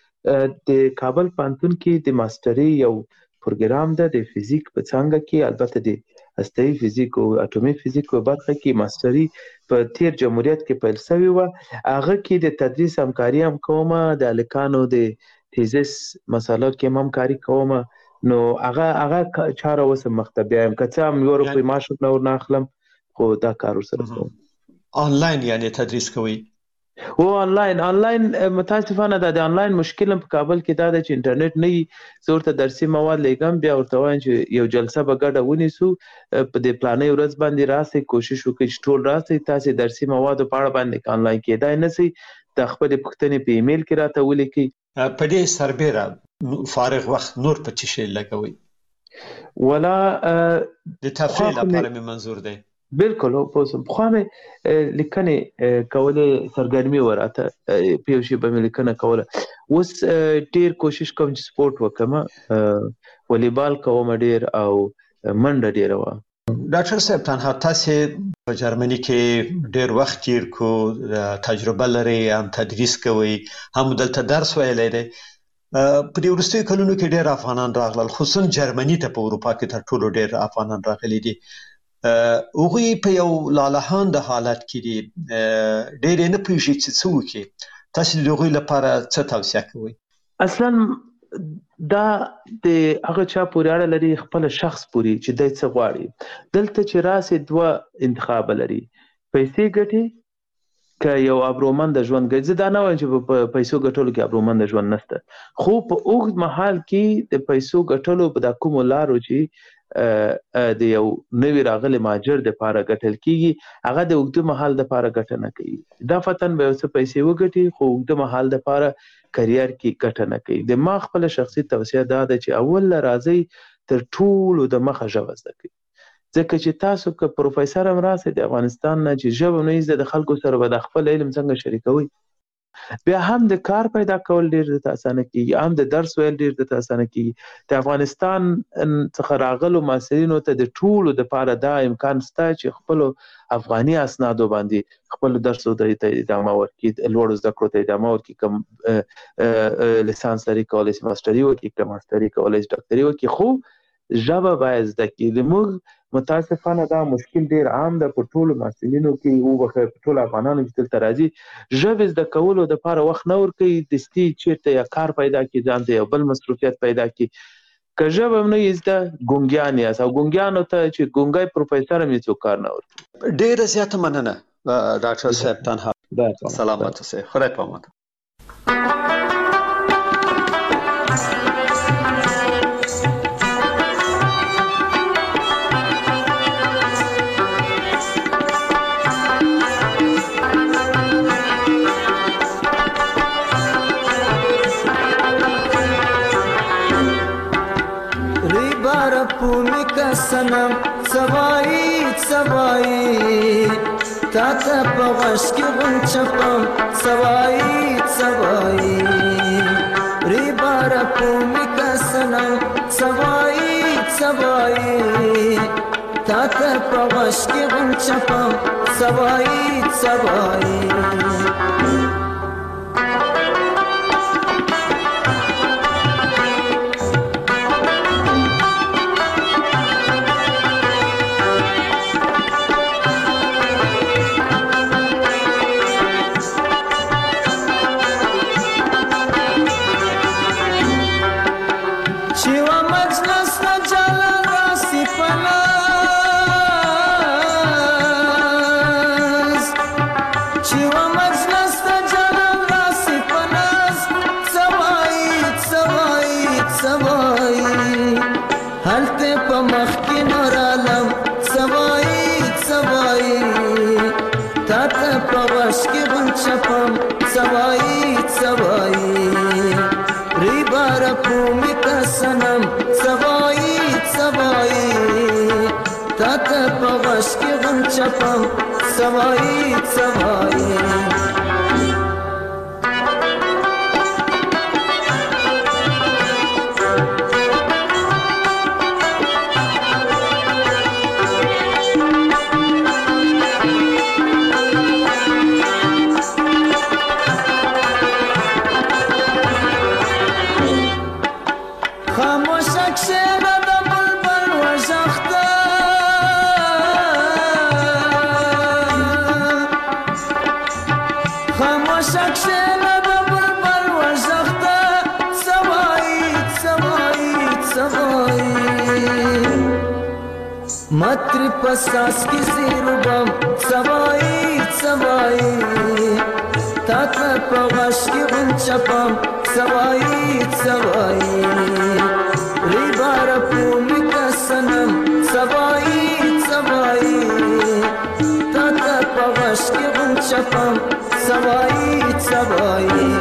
د کابل پوهنتون کې د ماستري یو پروګرام ده د فزیک په څانګه کې، البته د هسته‌ایي فزیک او اټومي فزیک په برخه کې ماستري په تیر جمهوریت کې پیل شوې وه. هغه کې د تدریس همکاري هم کوم، د هلکانو د تیزس مسالو کې هم همکاري کوم. نو هغه هغه چاره اوس هم مخته بیایم، که څه هم یو روپۍ معاش ورنه ورنه اخلم، خو دا کار ورسره کوم. آنلاین یعنی تدریس کوئ؟ او آنلاین آنلاین متاسفانه دا د آنلاین مشکل په کابل کې دا ده چې انټرنیټ نه وي. زه ورته درسي مواد لیږم، بیا ورته وایم چې یو جلسه به ګډه ونیسو، په دې پلانۍ ورځ باندې راسئ، کوشش وکړئ چې ټول راسئ، تاسې درسي موادو په اړه باندې آنلاین کېدای نه سئ، د خپلې پوښتنې په ایمیل کې راته ولیکئ. په دې سربیره فارغ وخت نور په څه شی لګوئ؟ ولا د تفریح لپاره مې منظور دی. بالکل. پوه پخوا مې لیکنې کولې، سرګرمي وه راته، په یو شي به مې لیکنه کوله. اوس ډېر کوشش کوم چې سپورټ وکړم، والیبال کوم ډېر او منډه ډېره وه. ډاکټر صاحب، تنها تاسې په جرمني کې ډېر وخت تیر کو، تجربه لرئ، هم تدریس کوئ، هم دلته درس ویلی دی. په دې وروستیو کلونو کې ډېر افغانان راغلل، خصوصا جرمني ته په اروپا کې تر ټولو ډېر افغانان راغلي دي. هغوی په یو لالهانده حالت کې دي، ډېر یې نه پوهېږي چې څه وکړي. تاسې د هغوی لپاره څه توصیه کوئ؟ اصلا دا د هغه چا پورې اړه لري، خپل شخص پورې چې دی څه غواړي. دلته چې راسې دوه انتخابه لري، پیسې ګټي که یو ابرومنده ژوند ګټي. زه دا نه وایم چې په پیسو ګټلو کې ابرومنده ژوند نشته، خو په اوږد مهال کې د پیسو ګټلو په دا کومو لارو چې د یو نوي راغلي مهاجر دپاره ګټل کېږي، هغه د اوږده مهال دپاره ګټه نه کوي. دا فتن به یو څه پیسې وګټي، خو اوږده مهال دپاره کریر کې ګټه نه کوي. د ما خپله شخصي توصیه دا ده چې اول راځئ تر ټولو د مخه ژبه زده کړئ، ځکه چې تاسو که پروفیسر هم راسئ د افغانستان نه، چې ژبه نه زده، د خلکو سره به د خپل علم څنګه شریکوئ. بیا هم د کار پیدا کول ډېر درته اسانه کېږي، هم د درس ویل ډېر درته اسانه کېږي. د افغانستان څخه راغلو محصلینو ته د ټولو دپاره دا امکان شته چې خپلو افغاني اسنادو باندې خپلو درسو ته ادامه ورکړي، لوړو زده کړو ته ادامه ورکړي. که لیسانس لري کولی شي ماسټري وکړي، که ماسټري کولی شي ډاکټري وکړي، خو ژبه باید زده کړي. موږ متاسفانه دا مشکل ډېر عام ده په ټولو محصلینو کې، وبخښئ په ټولو افغانانو چې دلته راځي، ژبې زده کولو دپاره وخت نه ورکوي، دستي چېرته یا کار پیدا کړي، ځان ته یو بل مصروفیت پیدا کړي. که ژبه هم نه یې زده، ګونګیان یاست، او ګونګیانو ته چې ګونګی پروفیسر هم هېڅوک کار نه ورکوي. ډېره زیاته مننه ډاکټر صاحب. تنها سلامت اوسئ، خدای په امان. پومی کا سنم سوایی سوایی تا تا پغش کی غنچپم سوایی سوایی ری بار پومی کا سنم سوایی سوایی تا تا پغش کی غنچپم سوایی سوایی سوایی سوایی ری بار پومی کا سنم سوایی سوایی تا تا پغش کی غنچپم سوایی سوایی متر پساس کی زیربم سوایی سوایی تا تا پغش کی غنچپم سوایی سوایی ری بار پومی کا سنم سوایی سوایی تا تا پغش کی غنچپم سوایی سوایی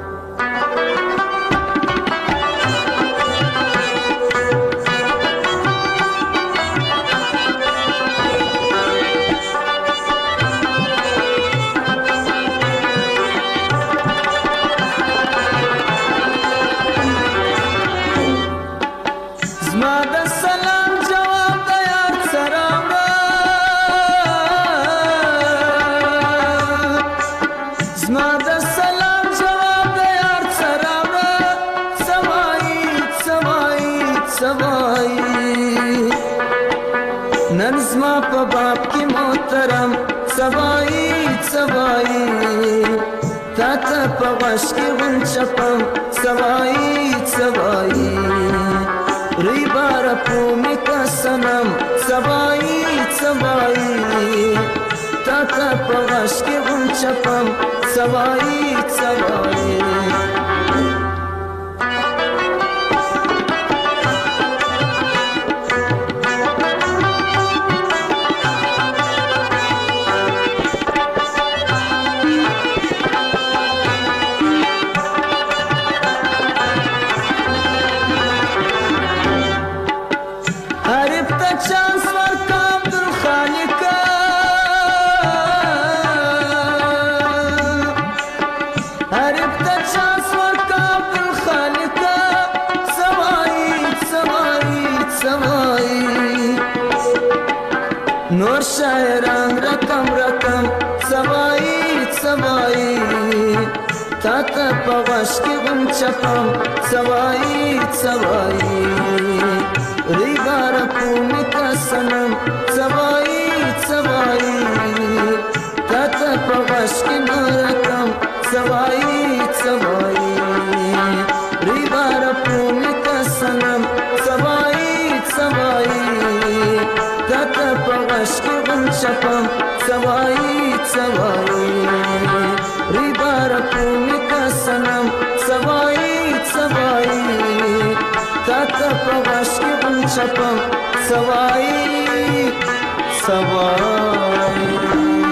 پغش کی غنچپم سوایی سوایی ری بار پومی کا سنم سوایی سوایی تا تا پغش کی غنچپم سوایی سوایی نور شاعران رقم رقم سوایی سوایی تا تا پغش کی غنچپم سوایی سوایی ری بار پومی کا سنم سوایی سوایی تا تا پغش کی رقم سوایی سوایی ری بار پومی کا سنم سوایی سوایی تا تا پغش کی غنچپم سوایی سوایی ری بار پومی کا سنم سوایی سوایی تا تا پغش کی غنچپم سوایی سوایی